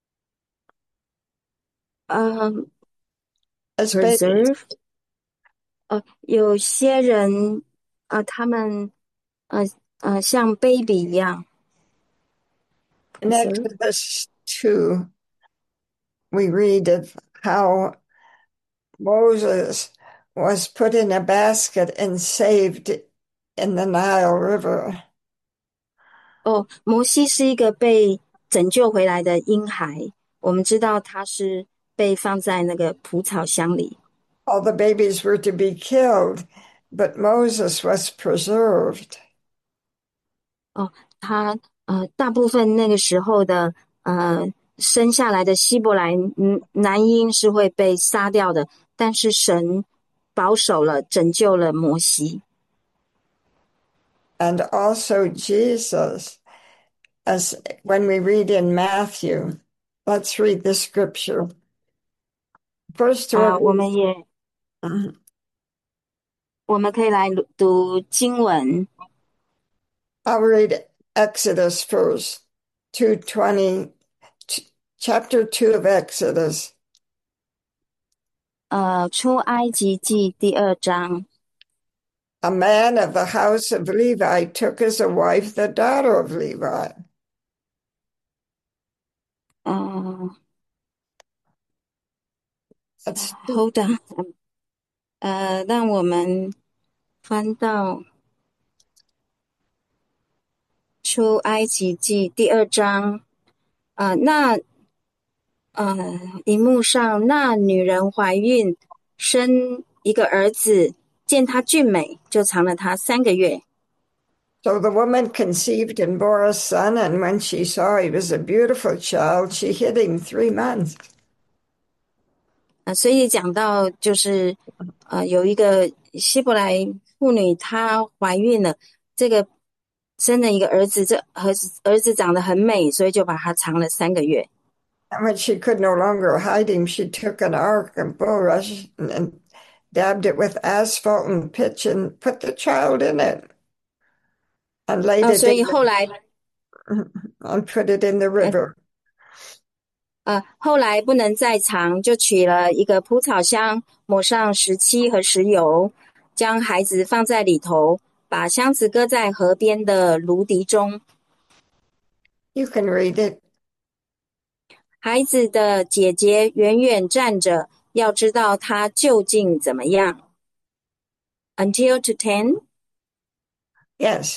呃
as babies.
，preserve，呃，有些人，呃，他们，呃呃，像 baby 一样
In
preserve。
Exodus two, we read of how Moses was put in a basket and saved in the Nile River.
哦，摩西是一个被拯救回来的婴孩，我们知道他是被放在那个蒲草箱里。
All the babies were to be killed, but Moses was preserved.
哦，他呃，大部分那个时候的呃生下来的希伯来嗯男婴是会被杀掉的，但是神保守了，拯救了摩西。
and also Jesus, as when we read in Matthew. Let's read the scripture. First
啊，
we'll
我们也
read,
我们可以来读经文。
I'll read Exodus first, two twenty, chapter two of Exodus.
呃，出埃及记第二章。
A man of the house of Levi took as a wife the daughter of Levi.
呃
That's
Hold on， 呃，让我们翻到出埃及记第二章。呃，那呃，荧幕上那女人怀孕生一个儿子，见他俊美，就藏了他三个月。
So the woman conceived and bore a son, and when she saw he was a beautiful child, she hid him three months.
呃，所以讲到就是呃，有一个希伯来妇女，她怀孕了，这个生了一个儿子，这儿子儿子长得很美，所以就把他藏了三个月。
And when she could no longer hide him, she took an ark and bulrush and, and dabbed it with asphalt and pitch and put the child in it and laid
呃，
it
所以
in
后来
the, and put it in the
呃
river.
呃，后来不能再藏，就取了一个蒲草箱，抹上石漆和石油，将孩子放在里头，把箱子搁在河边的芦荻中。
You can read it.
孩子的姐姐远远站着，要知道他究竟怎么样。 Until to ten。
Yes.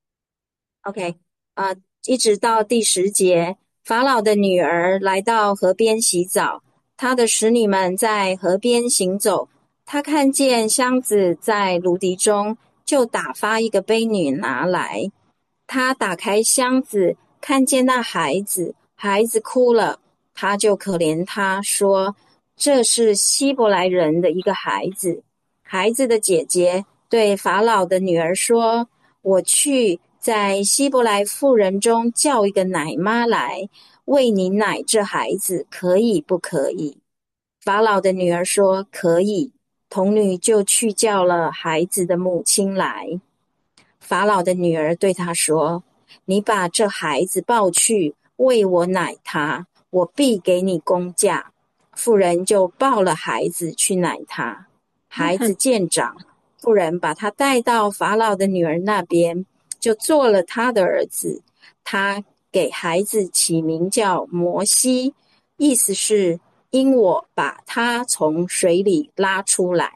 OK， 啊、一直到第十节，法老的女儿来到河边洗澡，她的使女们在河边行走，她看见箱子在芦荻中，就打发一个婢女拿来。她打开箱子，看见那孩子，孩子哭了，她就可怜他，说：“这是希伯来人的一个孩子。”孩子的姐姐对法老的女儿说：“我去在希伯来妇人中叫一个奶妈来喂你奶这孩子，可以不可以？”法老的女儿说：“可以。”童女就去叫了孩子的母亲来。法老的女儿对他说：“你把这孩子抱去，喂我奶他，我必给你工价。”妇人就抱了孩子去奶他。孩子渐长，妇人把他带到法老的女儿那边，就做了他的儿子。他给孩子起名叫摩西，意思是因我把他从水里拉出来。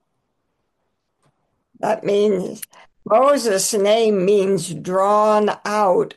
That means Moses' name means drawn out.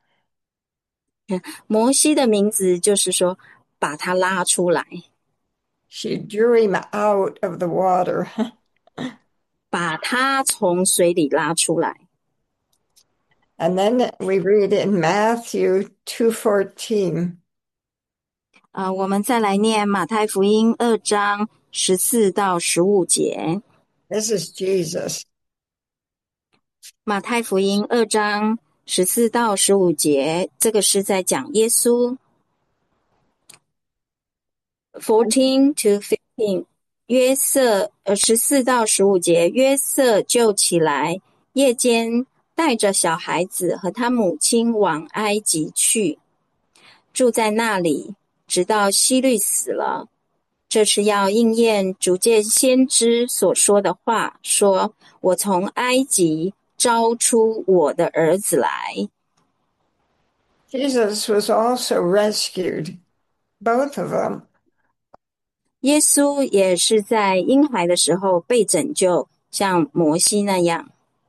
摩西的名字就是说把他拉出来，
She drew him out of the water.
把他从水里拉出来。
And then we read in Matthew two fourteen.
呃，我们再来念马太福音二章十四到十五节。
This is Jesus.
马太福音二章十四到十五节，这个是在讲耶稣。fourteen to fifteen， 约瑟呃十四到十五节，约瑟就起来，夜间带着小孩子和他母亲往埃及去，住在那里，直到希律死了。这是要应验主借先知所说的话，说：“我从埃及招出我的儿子来。”
Jesus was also rescued, both of them.
耶稣也是在婴孩的时候被拯救，像摩西那样。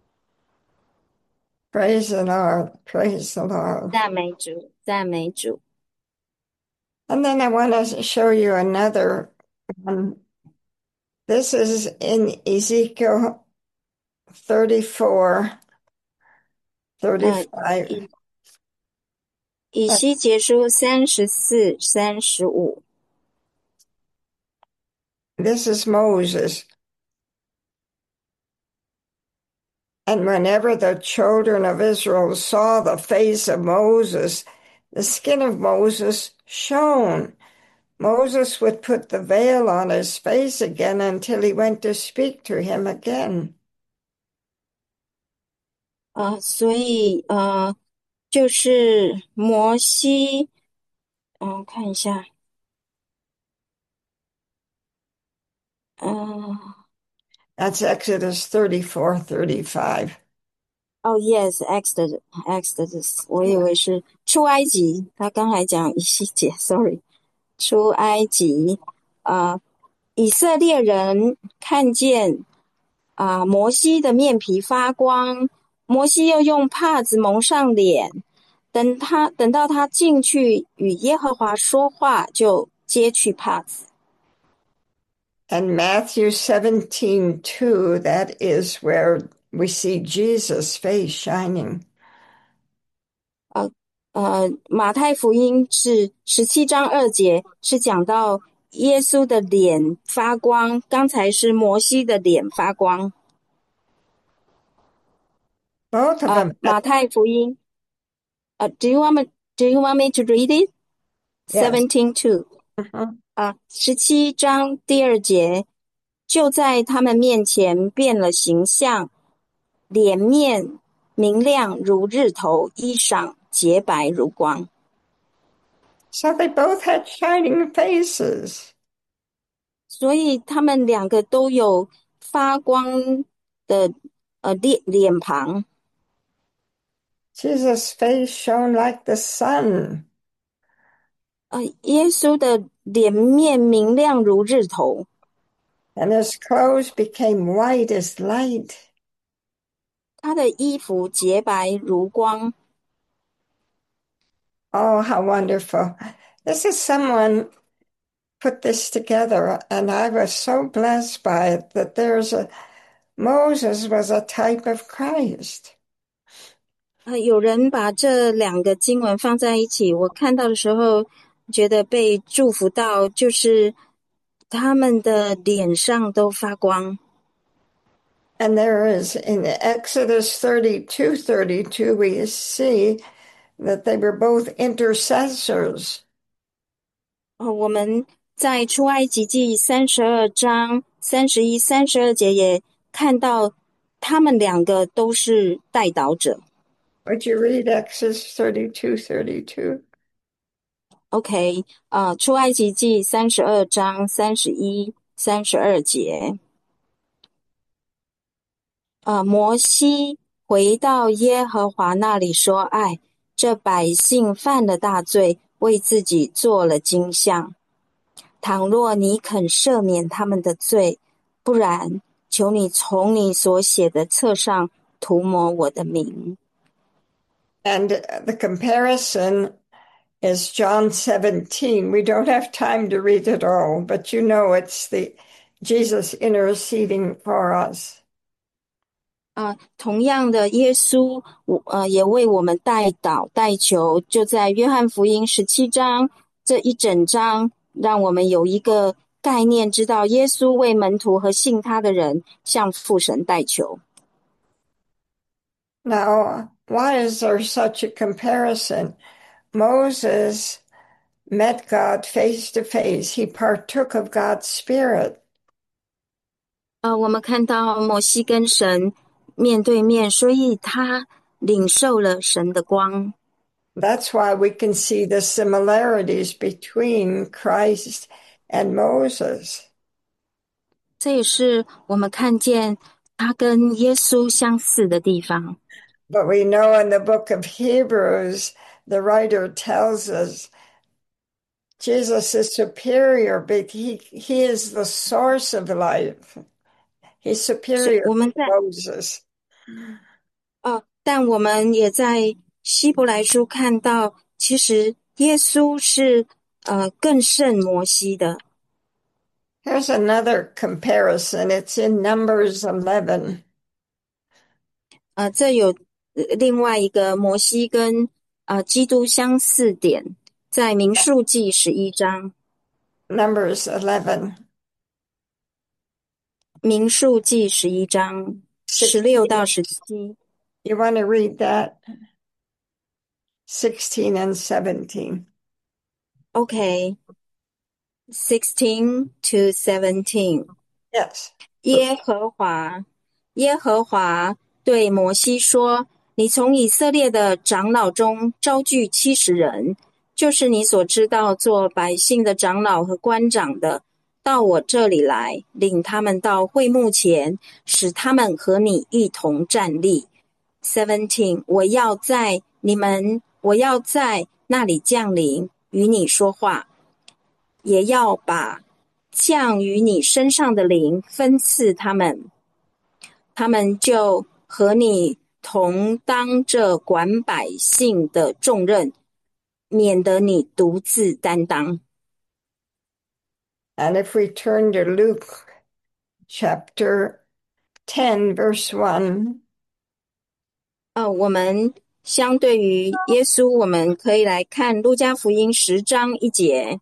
Praise the Lord. Praise the Lord.
赞美主，赞美主。
And then I want to show you another one. This is in Ezekiel thirty-four,
呃，
thirty-five.
以以西结书三十四、三十五。
This is Moses. And whenever the children of Israel saw the face of Moses, the skin of Moses shone. Moses would put the veil on his face again until he went to speak to him again.
呃，所以呃，就是摩西，嗯、看一下，嗯、
That's Exodus thirty-four, thirty-five.
Oh yes, Exodus, Exodus，我以为是出埃及，他刚才讲一细节，sorry，出埃及，啊、以色列人看见啊、摩西的面皮发光，摩西又用帕子蒙上脸，等他等到他进去与耶和华说话，就揭去帕子。
And Matthew seventeen, two, that is where we see Jesus' face shining.
呃呃，马太福音是十七章二节，是讲到耶稣的脸发光，刚才是摩西的脸发光。
Both of
啊、
them.
马太福音，呃，Do you want me Do you want me to read it?
Yes.
Seventeen two
嗯
啊，十七章第二节，就在他们面前变了形象，脸面明亮如日头，衣裳洁白如光。
So they both had shining faces.
所以他们两个都有发光的呃脸脸庞。
Jesus' face shone like the sun.
呃，耶稣的脸面明亮如日头，
And his clothes became white as light.
他的衣服洁白如光。
Oh, how wonderful. This is someone put this together, and I was so blessed by it that there's a Moses was a type of Christ.
呃，有人把这两个经文放在一起，我看到的时候觉得被祝福到，就是他们的脸上都发光。
And there is in Exodus thirty-two, thirty-two, we see that they were both intercessors.
哦，我们在出埃及记三十二章三十一、三十二节也看到，他们两个都是代祷者。
Would you read Exodus thirty-two, thirty-two?
OK， 啊、呃，出埃及记三十二章三十一、三十二节。呃，摩西回到耶和华那里说：“哎，这百姓犯了大罪，为自己做了金像。倘若你肯赦免他们的罪，不然，求你从你所写的册上涂抹我的名。”
And the comparison is John seventeen. We don't have time to read it all, but you know it's the Jesus interceding for us.
啊、呃，同样的，耶稣我呃也为我们代祷代求，就在约翰福音十七章这一整章，让我们有一个概念，知道耶稣为门徒和信他的人向父神代求。
Now, why is there such a comparison? Moses met God face to face. He partook of God's Spirit.
呃，我们看到摩西跟神面对面，所以他领受了神的光。
That's why we can see the similarities between Christ and Moses.
这也是我们看见他跟耶稣相似的地方。
But we know in the book of Hebrews, the writer tells us Jesus is superior, but he, he is the source of life. He's
是
superior
我们
to
在
Moses.
哦，但我们也在希伯来书看到，其实耶稣是呃更胜摩西的。
Here's another comparison. It's in Numbers eleven.
呃，这有呃另外一个摩西跟呃基督相似点，在民数记十一章。
Numbers eleven.
民数记十一章， 十六到十七。
You want to read that? Sixteen and seventeen.
Okay, sixteen to seventeen.
Yes.
耶和华，耶和华对摩西说：你从以色列的长老中招聚七十人，就是你所知道做百姓的长老和官长的，到我这里来，领他们到会幕前，使他们和你一同站立。Seventeen，我要在你们，我要在那里降临，与你说话，也要把降于你身上的灵分赐他们，他们就和你同当这管百姓的重任，免得你独自担当。
And if we turn to Luke chapter ten, verse one.
呃，我们相对于耶稣，我们可以来看路加福音十章一节。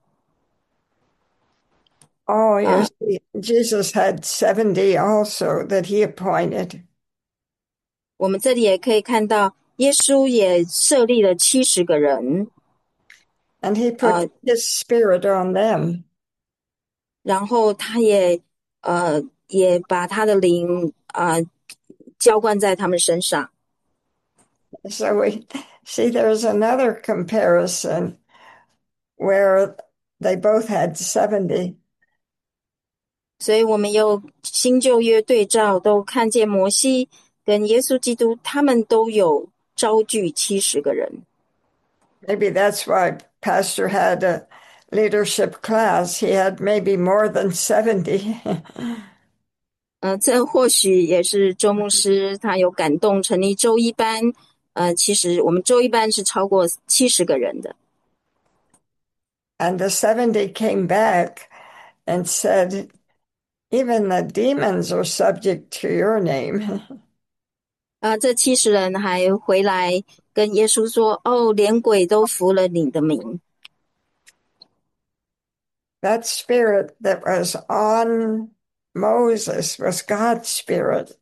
Oh, you
Uh,
see, Jesus had seventy also that he appointed.
我们这里也可以看到，耶稣也设立了七十个人。
And he put、uh, his spirit on them.
然后他也呃也把他的灵呃浇灌在他们身上。
So we see there's another comparison where they both had seventy.
所以我们有新旧约对照，都看见摩西跟耶稣基督他们都有招聚七十个人。
Maybe that's why Pastor had a leadership class. He had maybe more than seventy.
呃，这或许也是周牧师他有感动成立周一班。呃，其实我们周一班是超过七十个人的。
And the seventy came back and said, even the demons are subject to your name.
啊，这七十人还回来跟耶稣说：“哦，连鬼都服了你的名。”
That spirit that was on Moses was God's spirit.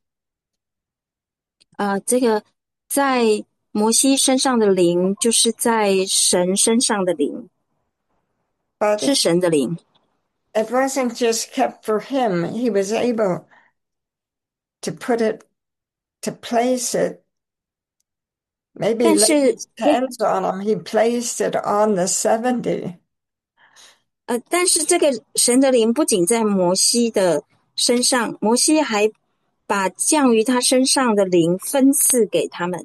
啊，这个在摩西身上的灵，就是在神身上的灵，
But
是神的灵。
It wasn't just kept for him. He was able to put it, to place it. Maybe
但
laid
是
his hands on him. He placed it on the seventy.
呃，但是这个神的灵不仅在摩西的身上，摩西还把降于他身上的灵分赐给他们。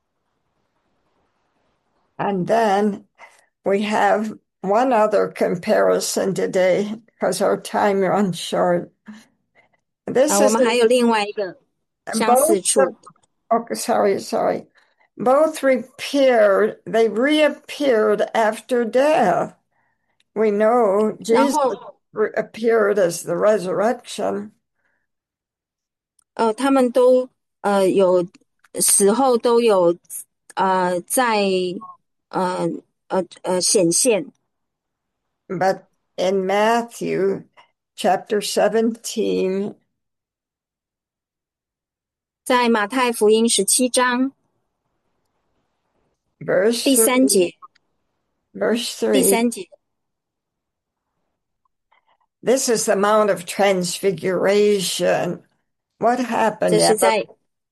And then we have one other comparison today because our time runs short. This
啊，我
is
们还有另外一个相似
both
处。
the, oh, sorry, sorry. Both reappeared, they reappeared after death. We know
然
Jesus
后
appeared as the resurrection.
呃，他们都呃有死后都有呃在呃呃呃显现。
But in Matthew chapter seventeen,
在马太福音十七章
verse
第三
three,
节，
verse
第
three,
三节，
this is the Mount of Transfiguration. What
这
happened?
是在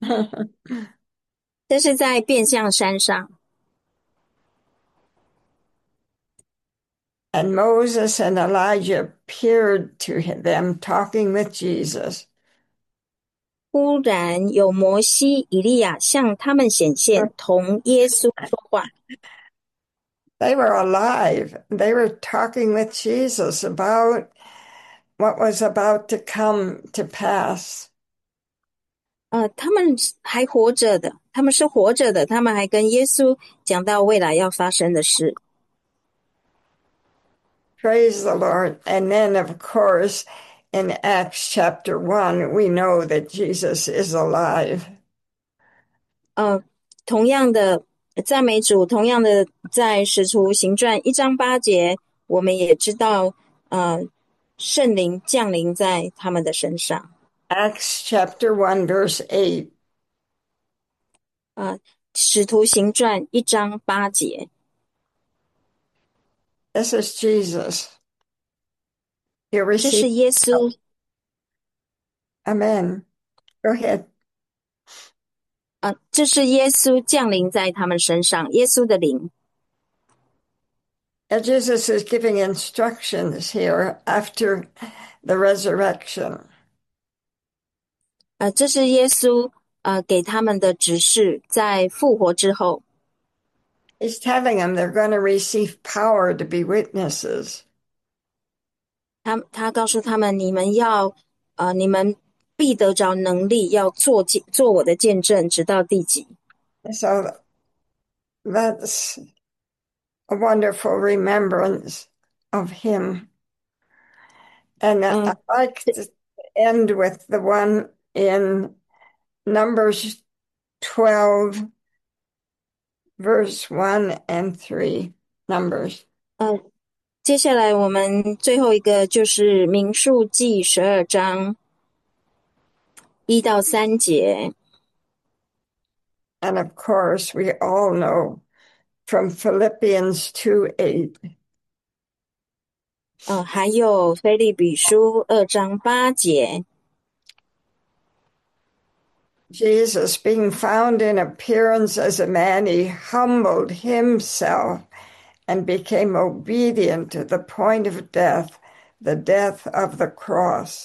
这是在变相山上。
And Moses and Elijah appeared to them talking with Jesus.
忽然有摩西、以利亚向他们显现，同耶稣说话。
They were alive. They were talking with Jesus about what was about to come to pass.
呃，他们还活着的，他们是活着的，他们还跟耶稣讲到未来要发生的事。
Praise the Lord. And then, of course, in Acts chapter one, we know that Jesus is alive.
呃，同样的赞美主，同样的在使徒行传一章八节，我们也知道，呃，圣灵降临在他们的身上。
Acts chapter one, verse eight.
呃，使徒行传一章八节。
This is Jesus. You
这
receive.
是耶稣。
Amen. Go ahead.
呃，这是耶稣降临在他们身上，耶稣的灵。
And Jesus is giving instructions here after the resurrection.
呃，这是耶稣呃给他们的指示，在复活之后。
He's telling them they're going to receive power to be witnesses.
他他告诉他们，你们要呃，你们必得着能力，要做做我的见证，直到地极。
So that's a wonderful remembrance of him. And
Um,
I'd like to end with the one in Numbers twelve, verse one and three. Numbers.
呃，接下来我们最后一个就是民数记十二章一到三节。
And of course, we all know from Philippians two eight.
呃，还有腓立比书二章八节。
Jesus, being found in appearance as a man, he humbled himself and became obedient to the point of death, the death of the cross.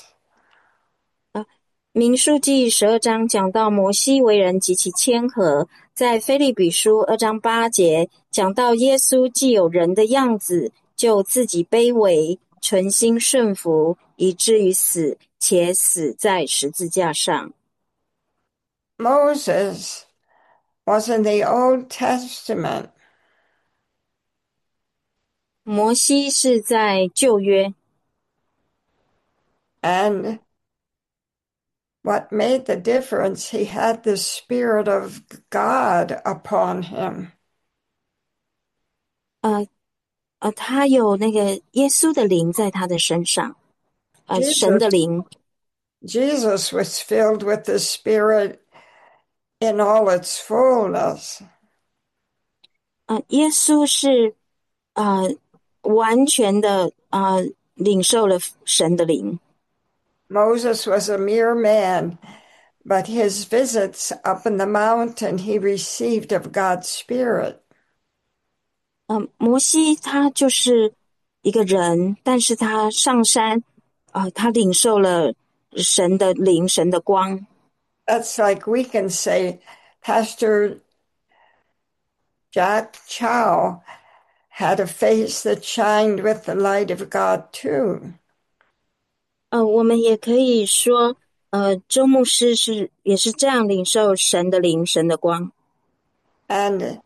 民数记十二章讲到摩西为人极其谦和，在腓立比书二章八节讲到耶稣既有人的样子，就自己卑微，存心顺服，以至于死，且死在十字架上。
Moses was in the Old Testament.
摩西是在旧约。
And what made the difference, he had the Spirit of God upon him.
呃呃，他有那个耶稣的灵在他的身上，呃，
Jesus,
神的灵。
Jesus was filled with the Spirit in all its fullness.
呃，耶稣是呃完全的呃领受了神的灵。
Moses was a mere man, but his visits up in the mountain he received of God's Spirit.
嗯、呃，摩西他就是一个人，但是他上山，呃，他领受了神的灵，神的光。
That's like we can say, Pastor Jack Chow had a face that shined with the light of God too.
呃，我们也可以说，呃，周牧师是也是这样领受神的灵，神的光。
And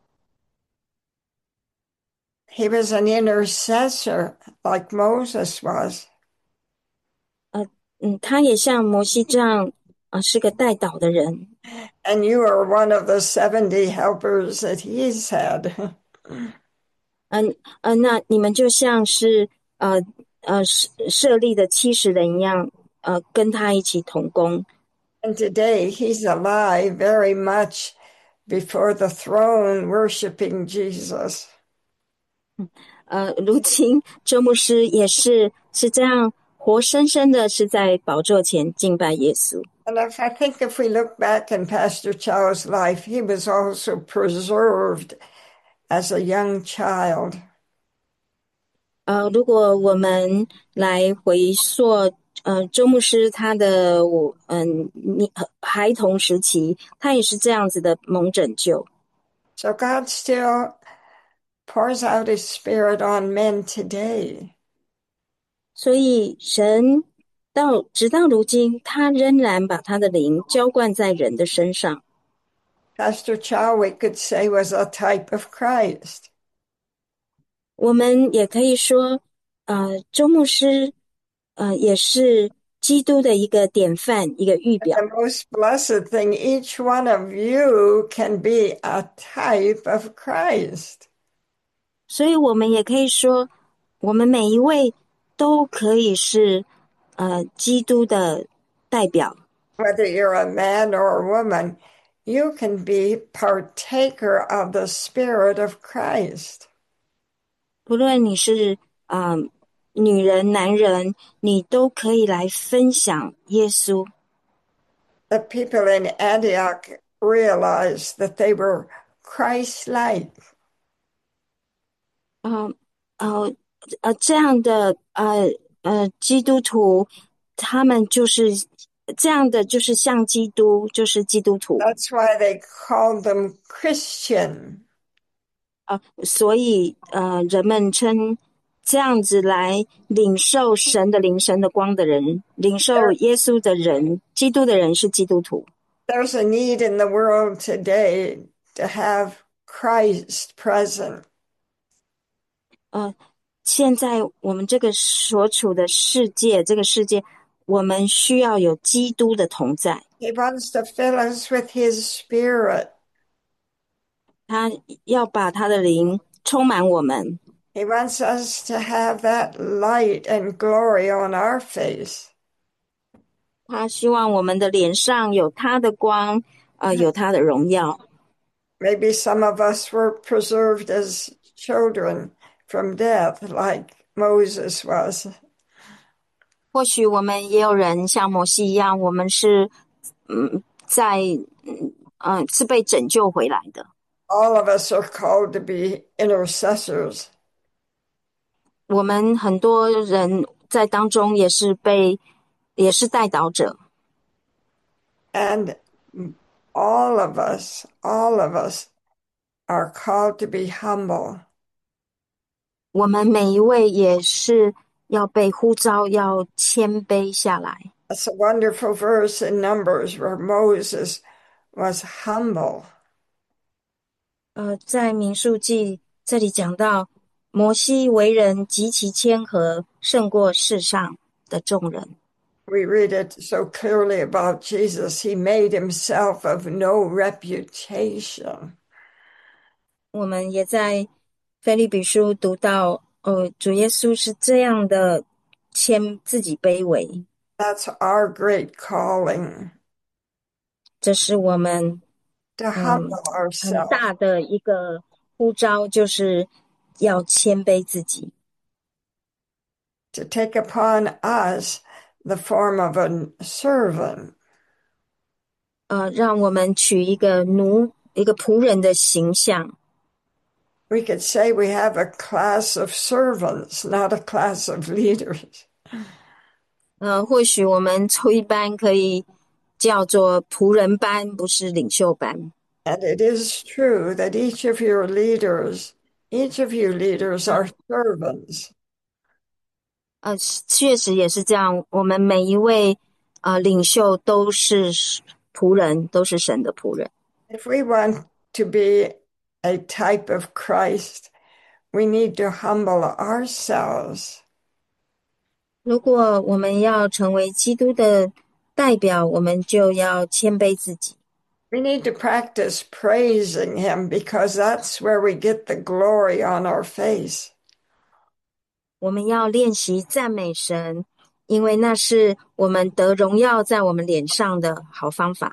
he was an intercessor like Moses was.
呃，嗯，他也像摩西这样，呃，是个代祷的人。
And you are one of the seventy helpers that he's had.
嗯呃，那你们就像是呃呃设设立的七十人一样，呃，跟他一起同工。
And today he's alive very much before the throne worshiping Jesus.
呃，如今周牧师也是是这样活生生的是在宝座前敬拜耶稣。
And if I think if we look back in Pastor Chow's life, he was also preserved as a young child.
呃，如果我们来回溯，呃，周牧师他的我嗯，你孩童时期，他也是这样子的蒙拯救。
So God still pours out his Spirit on men today.
所以神到直到如今，他仍然把他的灵浇灌在人的身上。
Pastor Chow, we could say, was a type of Christ.
我们也可以说，呃，周牧师，呃，也是基督的一个典范，一个预表。
The most blessed thing, each one of you can be a type of Christ.
所以我们也可以说，我们每一位都可以是呃基督的代表。
Whether you're a man or a woman, you can be partaker of the Spirit of Christ.
不论你是呃女人、男人，你都可以来分享耶稣。
The people in Antioch realized that they were Christ-like.
呃呃呃，这样的呃呃基督徒，他们就是这样的，就是像基督，就是基督徒。
That's why they called them Christian.
呃，所以呃，人们称这样子来领受神的灵、神的光的人，领受耶稣的人、基督的人是基督徒。
There's a need in the world today to have Christ present.
呃，现在我们这个所处的世界，这个世界，我们需要有基督的同在。
He wants to fill us with His Spirit.
他要把他的灵充满我们。
He wants us to have that light and glory on our face.
他希望我们的脸上有他的光，呃，有他的荣耀。
Maybe some of us were preserved as children from death, like Moses was.
或许我们也有人像摩西一样，我们是嗯，在嗯呃是被拯救回来的。
All of us are called to be intercessors.
我们很多人在当中也是被，也是代祷者。
And all of us, all of us are called to be humble.
我们每一位也是要被呼召，要谦卑下来。
That's a wonderful verse in Numbers where Moses was humble.
呃，在民数记这里讲到，摩西为人极其谦和，胜过世上的众人。
We read it so clearly about Jesus. He made himself of no reputation.
我们也在腓立比书读到，呃，主耶稣是这样的谦自己卑微。
That's our great calling.
这是我们
To
嗯
humble
很
ourselves.
大的一个呼召，就是要谦卑自己。
To take upon us the form of a servant.
呃，让我们取一个奴、一个仆人的形象。
We could say we have a class of servants, not a class of leaders.
呃，或许我们抽一班可以叫做仆人班，不是领袖班。
And it is true that each of your leaders, each of you leaders are servants.
呃，确实也是这样。我们每一位呃领袖都是仆人，都是神的仆人。
If we want to be a type of Christ, we need to humble ourselves.
如果我们要成为基督的代表，我们就要谦卑自己。
We need to practice praising him because that's where we get the glory on our face.
我们要练习赞美神，因为那是我们得荣耀在我们脸上的好方法。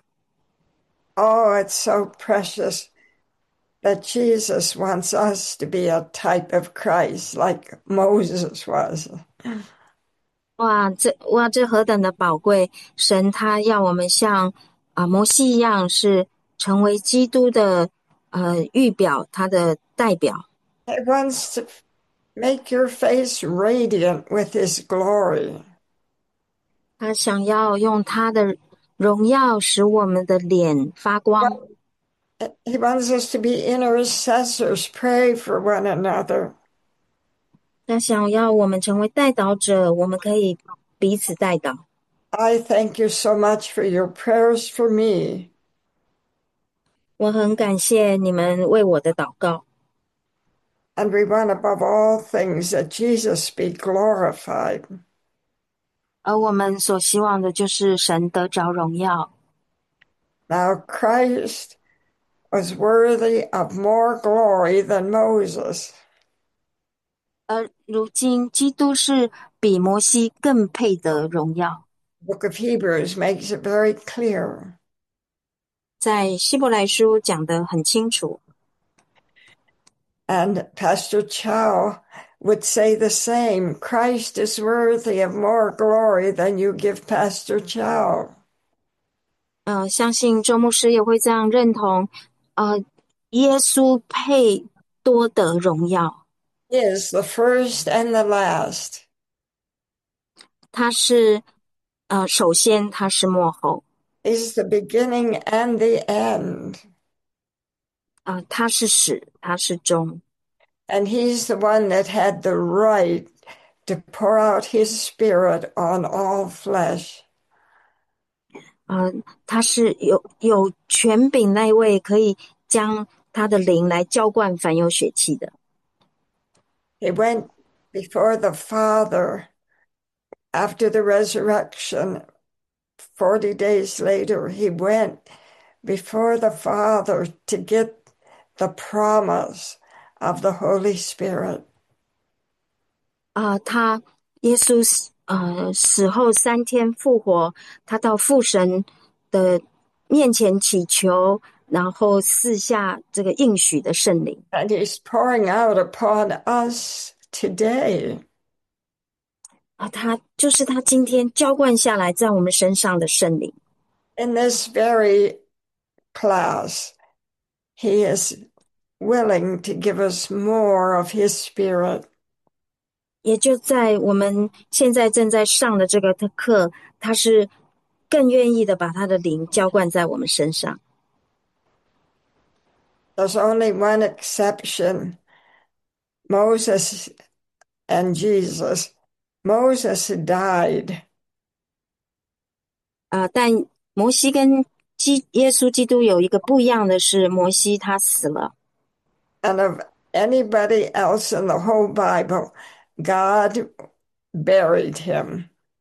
Oh, it's so precious that Jesus wants us to be a type of Christ like Moses was.
哇，这哇这何等的宝贵！神他要我们像啊、摩西一样，是成为基督的呃预表，他的代表。
He wants to make your face radiant with his glory.
他想要用他的荣耀使我们的脸发光。
He wants us to be intercessors, pray for one another.
他想要我们成为代祷者，我们可以彼此代祷。
I thank you so much for your prayers for me.
我很感谢你们为我的祷告。
And we want above all things that Jesus be glorified.
而我们所希望的就是神得着荣耀。
Now Christ was worthy of more glory than Moses.
而如今基督是比摩西更配得荣耀。
Book of Hebrews makes it very clear.
在希伯来书讲得很清楚。
And Pastor Chow would say the same. Christ is worthy of more glory than you give Pastor Chow.
呃，相信周牧师也会这样认同。呃，耶稣配多得荣耀。
He is the first and the last.
他是，呃，首先他是末后。
He's the beginning and the end.
啊、呃，他是始，他是终。
And he's the one that had the right to pour out his spirit on all flesh.
呃，他是有有权柄那一位，可以将他的灵来浇灌凡有血气的。
He went before the Father after the resurrection. Forty days later, he went before the Father to get the promise of the Holy Spirit.
啊、呃，他耶稣呃死后三天复活，他到父神的面前祈求，然后赐下这个应许的圣灵。
And he's pouring out upon us today.
啊，他就是他今天浇灌下来在我们身上的圣灵。
In this very class, he is willing to give us more of his spirit.
也就在我们现在正在上的这个课，他是更愿意的把他的灵浇灌在我们身上。
There's only one exception. Moses and Jesus. Moses died.
啊、呃，但摩西跟基耶稣基督有一个不一样的是，摩西他死了。
And of anybody else in the whole Bible, God buried him.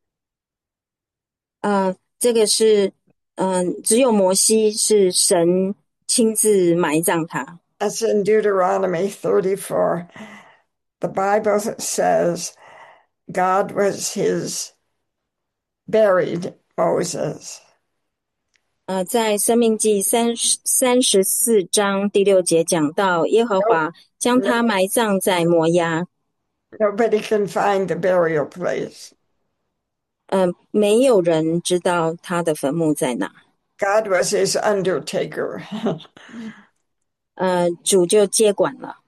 呃，这个是，嗯、呃，只有摩西是神亲自埋葬他。
That's in Deuteronomy thirty-four. The Bible says God was his buried Moses.
呃，在申命记三三十四章第六节讲到，耶和华将他埋葬在摩押。
Nobody can find the burial place.
呃，没有人知道他的坟墓在哪。
God was his undertaker.
呃，主就接管了。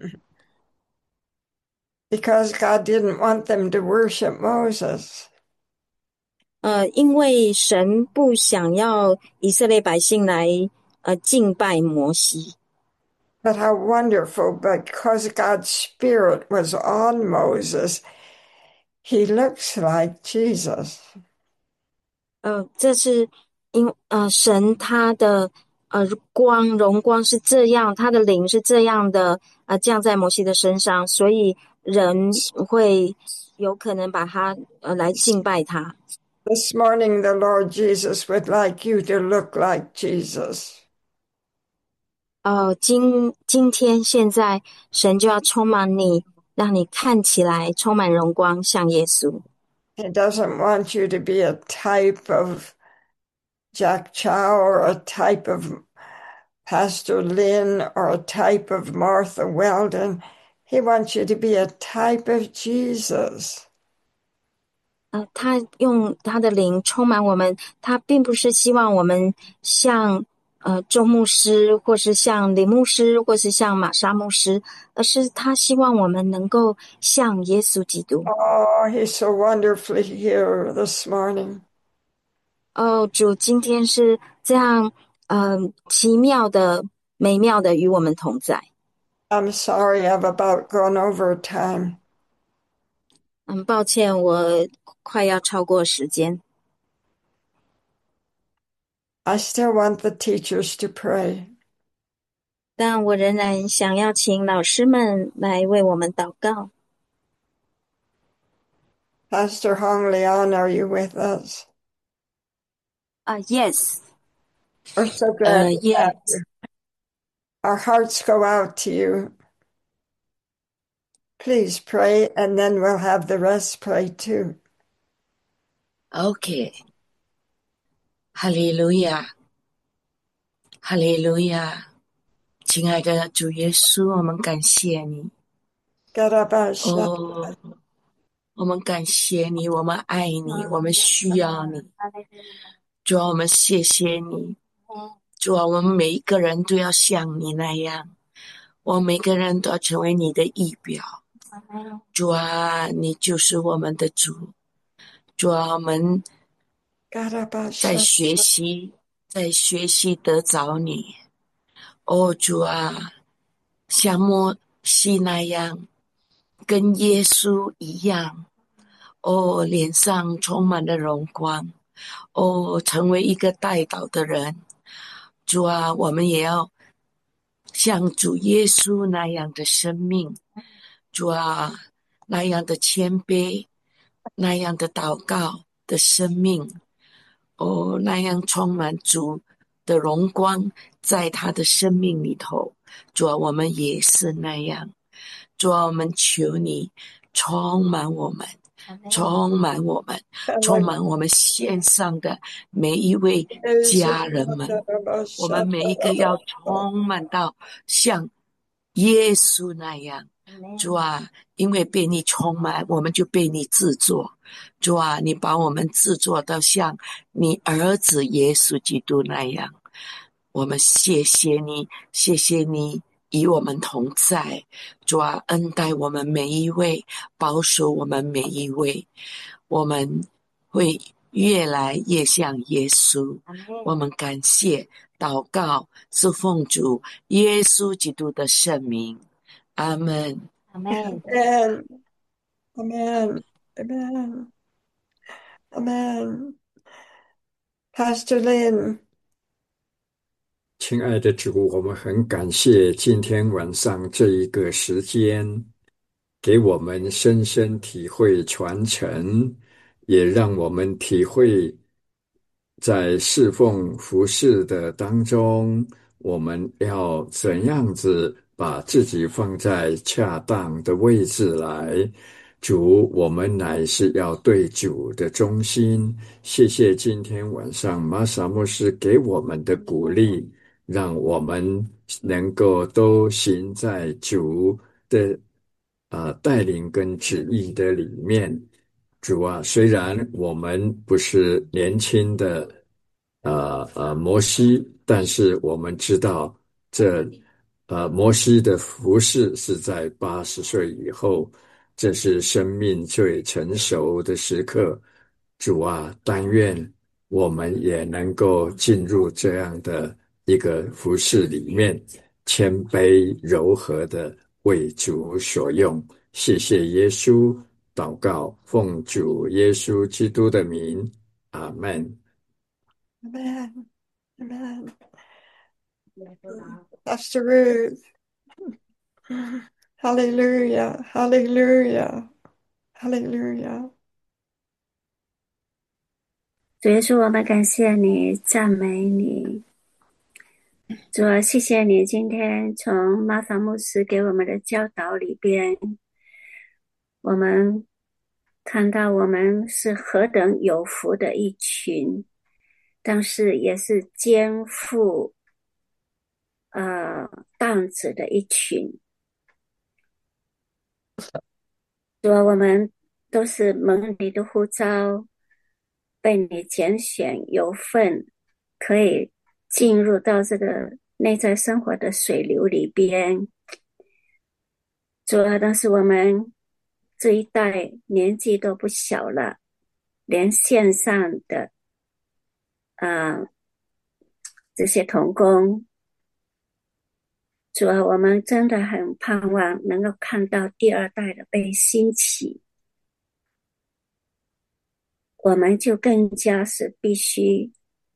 Because God didn't want them to worship Moses.
呃，因为神不想要以色列百姓来呃敬拜摩西。
But how wonderful, because God's Spirit was on Moses, he looks like Jesus.
呃，这是因呃神他的呃光荣光是这样，他的灵是这样的呃降在摩西的身上，所以人会有可能把他呃来敬拜他。
This morning, the Lord Jesus would like you to look like Jesus.
呃，今今天现在神就要充满你，让你看起来充满荣光，像耶稣。
He doesn't want you to be a type of Jack Chow or a type of Pastor Lynn or a type of Martha Weldon. He wants you to be a type of Jesus.
呃，他用他的灵充满我们，他并不是希望我们像呃周牧师，或是像林牧师，或是像玛莎牧师，而是他希望我们能够像耶稣基督。
Oh, he's so wonderfully here this morning.
哦，主今天是这样，嗯、呃，奇妙的、美妙的与我们同在。
I'm sorry I've about gone over time.
嗯，抱歉，我快要超过时间。
I still want the teachers to pray.
但我仍然想要请老师们来为我们祷告。
Pastor Hong Leon, are you with us?
啊、uh, ，Yes.
We're so glad
uh,
to
yes.
have you. Our hearts go out to you. Please pray, and then we'll have the rest pray too.
Okay. 哈利路亚，哈利路亚，亲爱的主耶稣，我们感谢你。哦，我们感谢你，我们爱你，我们需要你。主啊，我们谢谢你。主啊，我们每一个人都要像你那样，我们每个人都要成为你的仪表。主啊，你就是我们的主。主啊，我们在学习，在学习得着你。哦，主啊，像摩西那样，跟耶稣一样，哦，脸上充满了荣光，哦，成为一个带导的人。主啊，我们也要像主耶稣那样的生命。主啊，那样的谦卑，那样的祷告的生命，哦，那样充满主的荣光在他的生命里头。主啊，我们也是那样。主啊，我们求你充满我们，充满我们，充满我们线上的每一位家人们。我们每一个要充满到像耶稣那样。主啊，因为被你充满，我们就被你制作。主啊，你把我们制作到像你儿子耶稣基督那样。我们谢谢你，谢谢你与我们同在。主啊，恩待我们每一位，保守我们每一位，我们会越来越像耶稣。我们感谢祷告是奉主耶稣基督的圣名，阿们。
Amen.
Amen. Amen. Amen. Amen. Pastor Lin.
亲爱的主，我们很感谢今天晚上这一个时间，给我们深深体会传承，也让我们体会在侍奉服侍的当中，我们要怎样子把自己放在恰当的位置来。主，我们乃是要对主的忠心。谢谢今天晚上玛撒牧师给我们的鼓励，让我们能够都行在主的呃带领跟旨意的里面。主啊，虽然我们不是年轻的呃呃摩西，但是我们知道这呃摩西的服事是在八十岁以后，这是生命最成熟的时刻。主啊，但愿我们也能够进入这样的一个服事里面，谦卑柔和的为主所用。谢谢耶稣，祷告奉主耶稣基督的名，阿门。
Amen. Amen. Pastor Ruth. Hallelujah. Hallelujah. Hallelujah.
主耶稣，我们感谢你，赞美你。主啊，谢谢你今天从马法牧师给我们的教导里边，我们看到我们是何等有福的一群，但是也是肩负呃担子的一群。主啊，我们都是蒙你的呼召，被你拣选有份，可以进入到这个内在生活的水流里边。主啊，但是我们这一代年纪都不小了，连线上的啊、呃、这些同工，主啊，我们真的很盼望能够看到第二代的被兴起，我们就更加是必须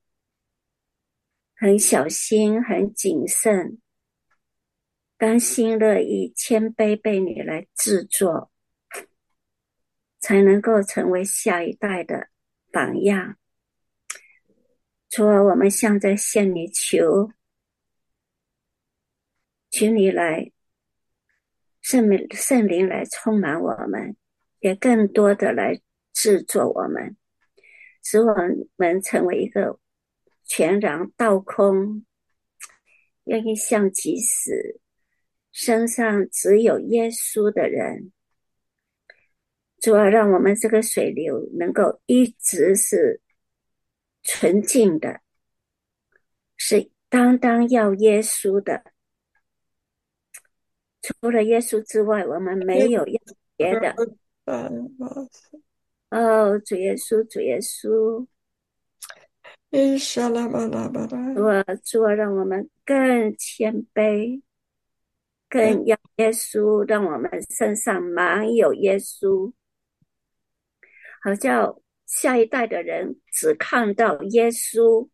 很小心很谨慎，甘心乐意谦卑被你来制作，才能够成为下一代的榜样。主啊，我们向在向你求，求你来圣灵圣灵来充满我们，也更多的来制作我们，使我们成为一个全然倒空，愿意像即使身上只有耶稣的人，主要让我们这个水流能够一直是纯净的，是单单要耶稣的，除了耶稣之外，我们没有要别的。哦，主耶稣，主耶稣，主啊，主啊，让我们更谦卑，更要耶稣，让我们身上满有耶稣，好叫下一代的人只看到耶稣，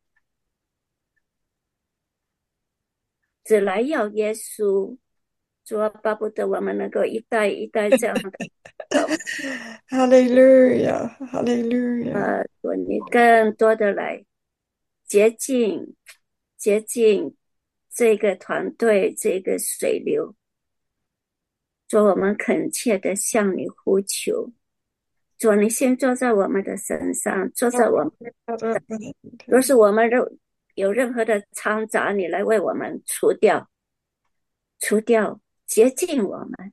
只来要耶稣。主啊，巴不得我们能够一代一代这样的走。
哈利路亚，哈利路亚。
呃，主你更多的来洁净洁净这个团队，这个水流。主，我们恳切的向你呼求。主，你先坐在我们的身上，坐在我们的，若是我们有任何的掺杂，你来为我们除掉，除掉，洁净我们。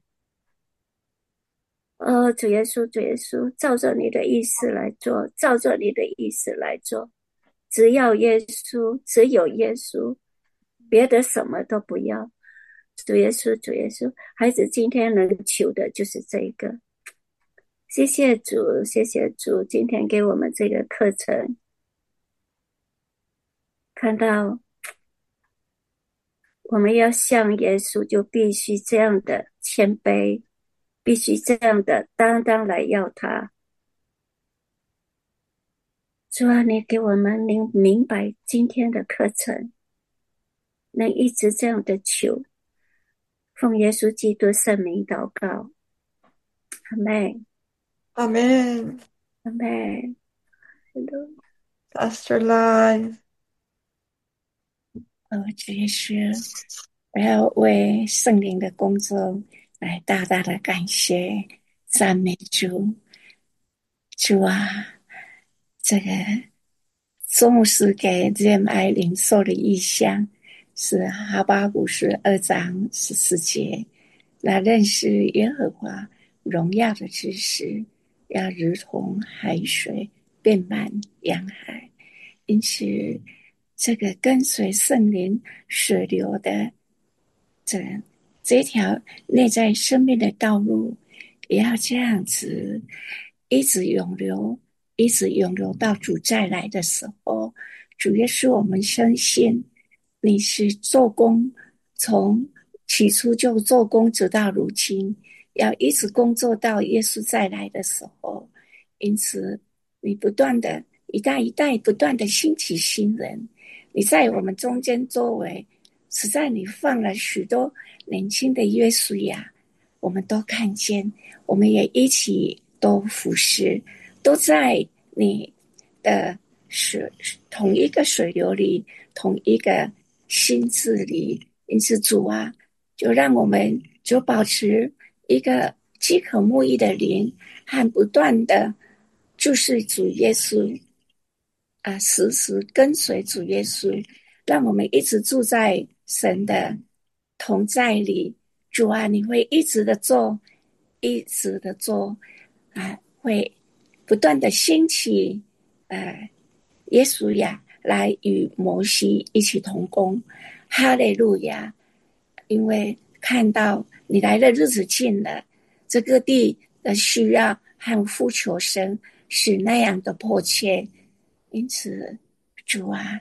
哦，主耶稣，主耶稣，照着你的意思来做，照着你的意思来做。只要耶稣，只有耶稣，别的什么都不要。主耶稣，主耶稣，孩子今天能求的就是这个。谢谢主，谢谢主，今天给我们这个课程，看到我们要像耶稣，就必须这样的谦卑，必须这样的单单来要他。主啊，你给我们能明白今天的课程，能一直这样的求，奉耶稣基督圣名祷告，阿们，
阿们，
阿们。
Pastor Lai，
呃，主耶稣，我要为圣灵的工作来大大的感谢赞美主。主啊，这个周牧师给 Z M I 领受的意象是哈巴谷书二章十四节，那认识耶和华荣耀的知识，要如同海水遍满洋海。因此这个跟随圣灵水流的这这条内在生命的道路，也要这样子一直涌流，一直涌流到主再来的时候。主耶稣，我们相信你是做工，从起初就做工，直到如今，要一直工作到耶稣再来的时候。因此你不断的一代一代不断的兴起新人，你在我们中间作为，实在你放了许多年轻的约书亚，我们都看见，我们也一起都服侍，都在你的水同一个水流里，同一个心智里。因此主啊，就让我们就保持一个饥渴慕义的灵，和不断的就是主耶稣啊，时时跟随主耶稣，让我们一直住在神的同在里。主啊，你会一直的做，一直的做啊，会不断的兴起呃，耶稣呀来与摩西一起同工。哈利路亚！因为看到你来的日子近了，这个地的需要和呼求声是那样的迫切。因此主啊，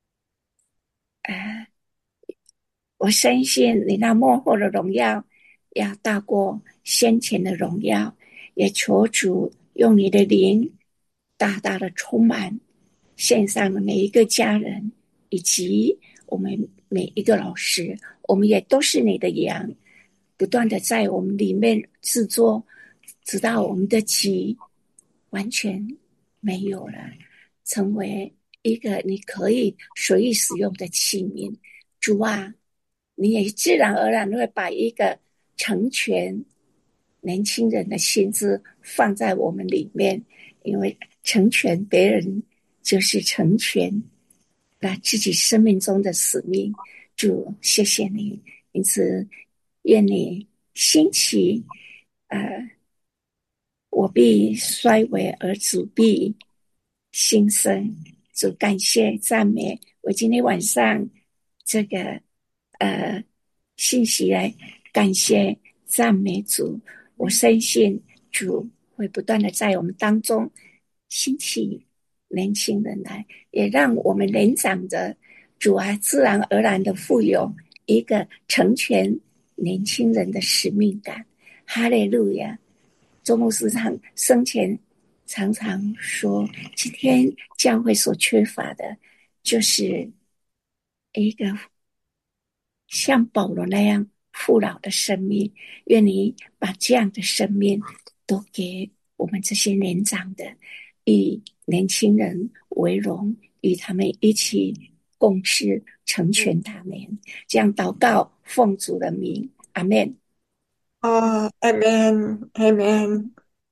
呃，我深信你那末后的荣耀要大过先前的荣耀，也求主用你的灵大大的充满线上的每一个家人，以及我们每一个老师，我们也都是你的羊，不断的在我们里面制作，直到我们的己完全没有了，成为一个你可以随意使用的器皿。主啊，你也自然而然会把一个成全年轻人的心智放在我们里面，因为成全别人就是成全那自己生命中的使命。主，谢谢你，因此愿你兴起，呃，我必衰微而主必兴盛。主，感谢赞美，我今天晚上这个呃信息来感谢赞美主。我深信主会不断的在我们当中兴起年轻人来，也让我们年长的主啊自然而然的富有一个成全年轻人的使命感。哈利路亚！周牧师长生前常常说，今天教会所缺乏的就是一个像保罗那样富饶的生命。愿你把这样的生命都给我们这些年长的，以年轻人为荣，与他们一起共事，成全他们。这样祷告，奉主的名，阿们。
Ah, amen, amen.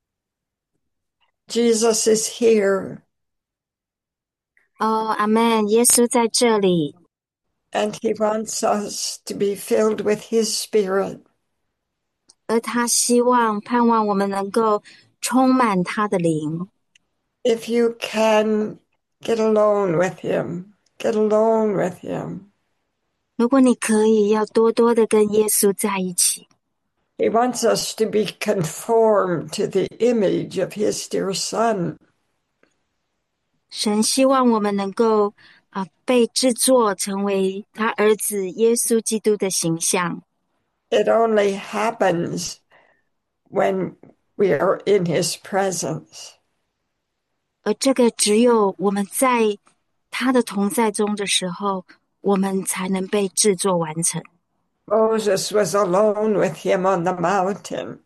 Jesus is here.
哦，阿们，耶稣在这里。
And he wants us to be filled with his spirit.
而他希望盼望我们能够充满他的灵。
If you can get alone with him, get alone with him.
如果你可以，要多多的跟耶稣在一起。
He wants us to be conformed to the image of his dear son.
神希望我们能够啊、呃、被制作成为他儿子耶稣基督的形象。
It only happens when we are in his presence.
而这个只有我们在他的同在中的时候，我们才能被制作完成。
Moses was alone with him on the mountain.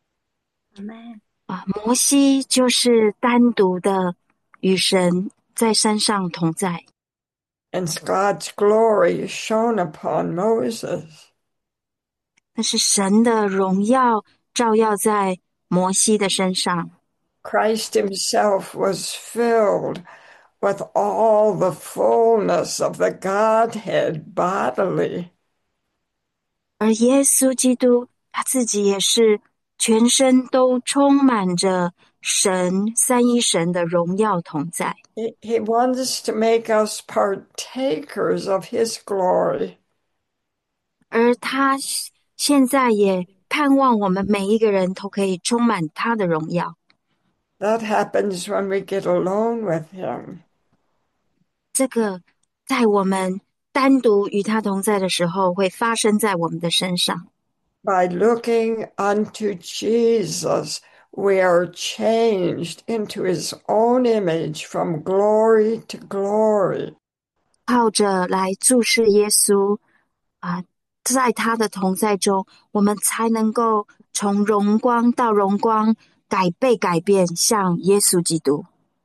Amen.
啊，摩西就是单独的与神在山上同在。
And God's glory shone upon Moses.
那是神的荣耀照耀在摩西的身上。
Christ himself was filled with all the fullness of the Godhead bodily.
而耶稣基督他自己也是全身都充满着神三一神的荣耀同在。
He, he wants to make us partakers of his glory.
而他现在也盼望我们每一个人都可以充满他的荣耀。
That happens when we get alone with him.
这个在我们单独与他同在的时候，会发生在我们的身上。
By looking unto Jesus, we are changed into his own image from glory to glory.
靠着来注视耶稣啊、呃，在他的同在中，我们才能够从荣光到荣光，改被改变，像耶稣基督。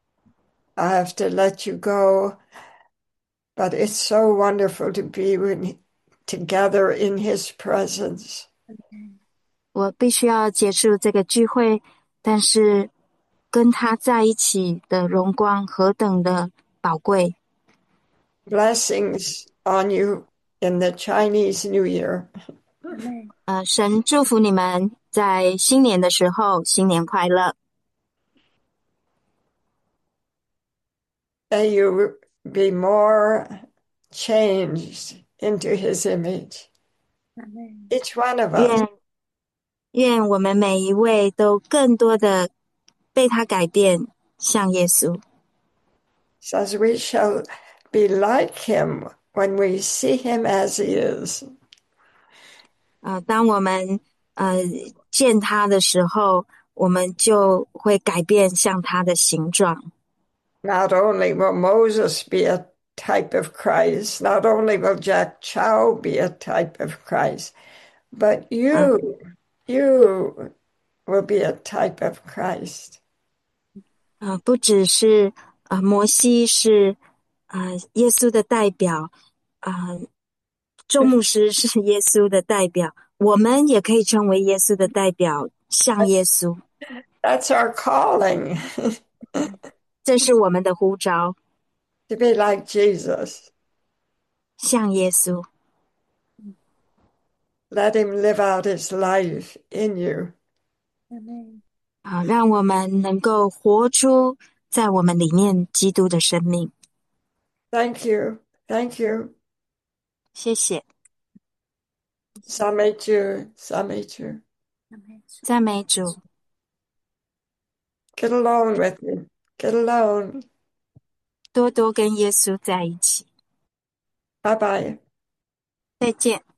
I have to let you go, but it's so wonderful to be with, together in his presence.
我必须要结束这个聚会，但是跟他在一起的荣光何等的宝贵。
Blessings on you in the Chinese New Year.
呃，神祝福你们在新年的时候，新年快乐。
May you be more changed into his image.
Amen.
Each one of us.
愿愿我们每一位都更多的被他改变，像耶稣。
Says we shall be like him when we see him as he is.
呃，当我们呃见他的时候，我们就会改变像他的形状。
Not only will Moses be a type of Christ, not only will Jack Chow be a type of Christ, but you,
呃
you will be a type of Christ.
呃，不只是呃摩西是呃耶稣的代表，呃周牧师是耶稣的代表，我们也可以成为耶稣的代表，像耶稣。
That's our calling.
这是我们的呼召，
To be like Jesus.
像耶稣。
Let him live out his life in you.
好，让我们能够活出在我们里面基督的生命。
Thank you. Thank you.
谢谢。
赞美主，赞美主。
赞美主。
Get alone with him. Get alone.
多多跟耶稣在一起。
拜拜。
再见。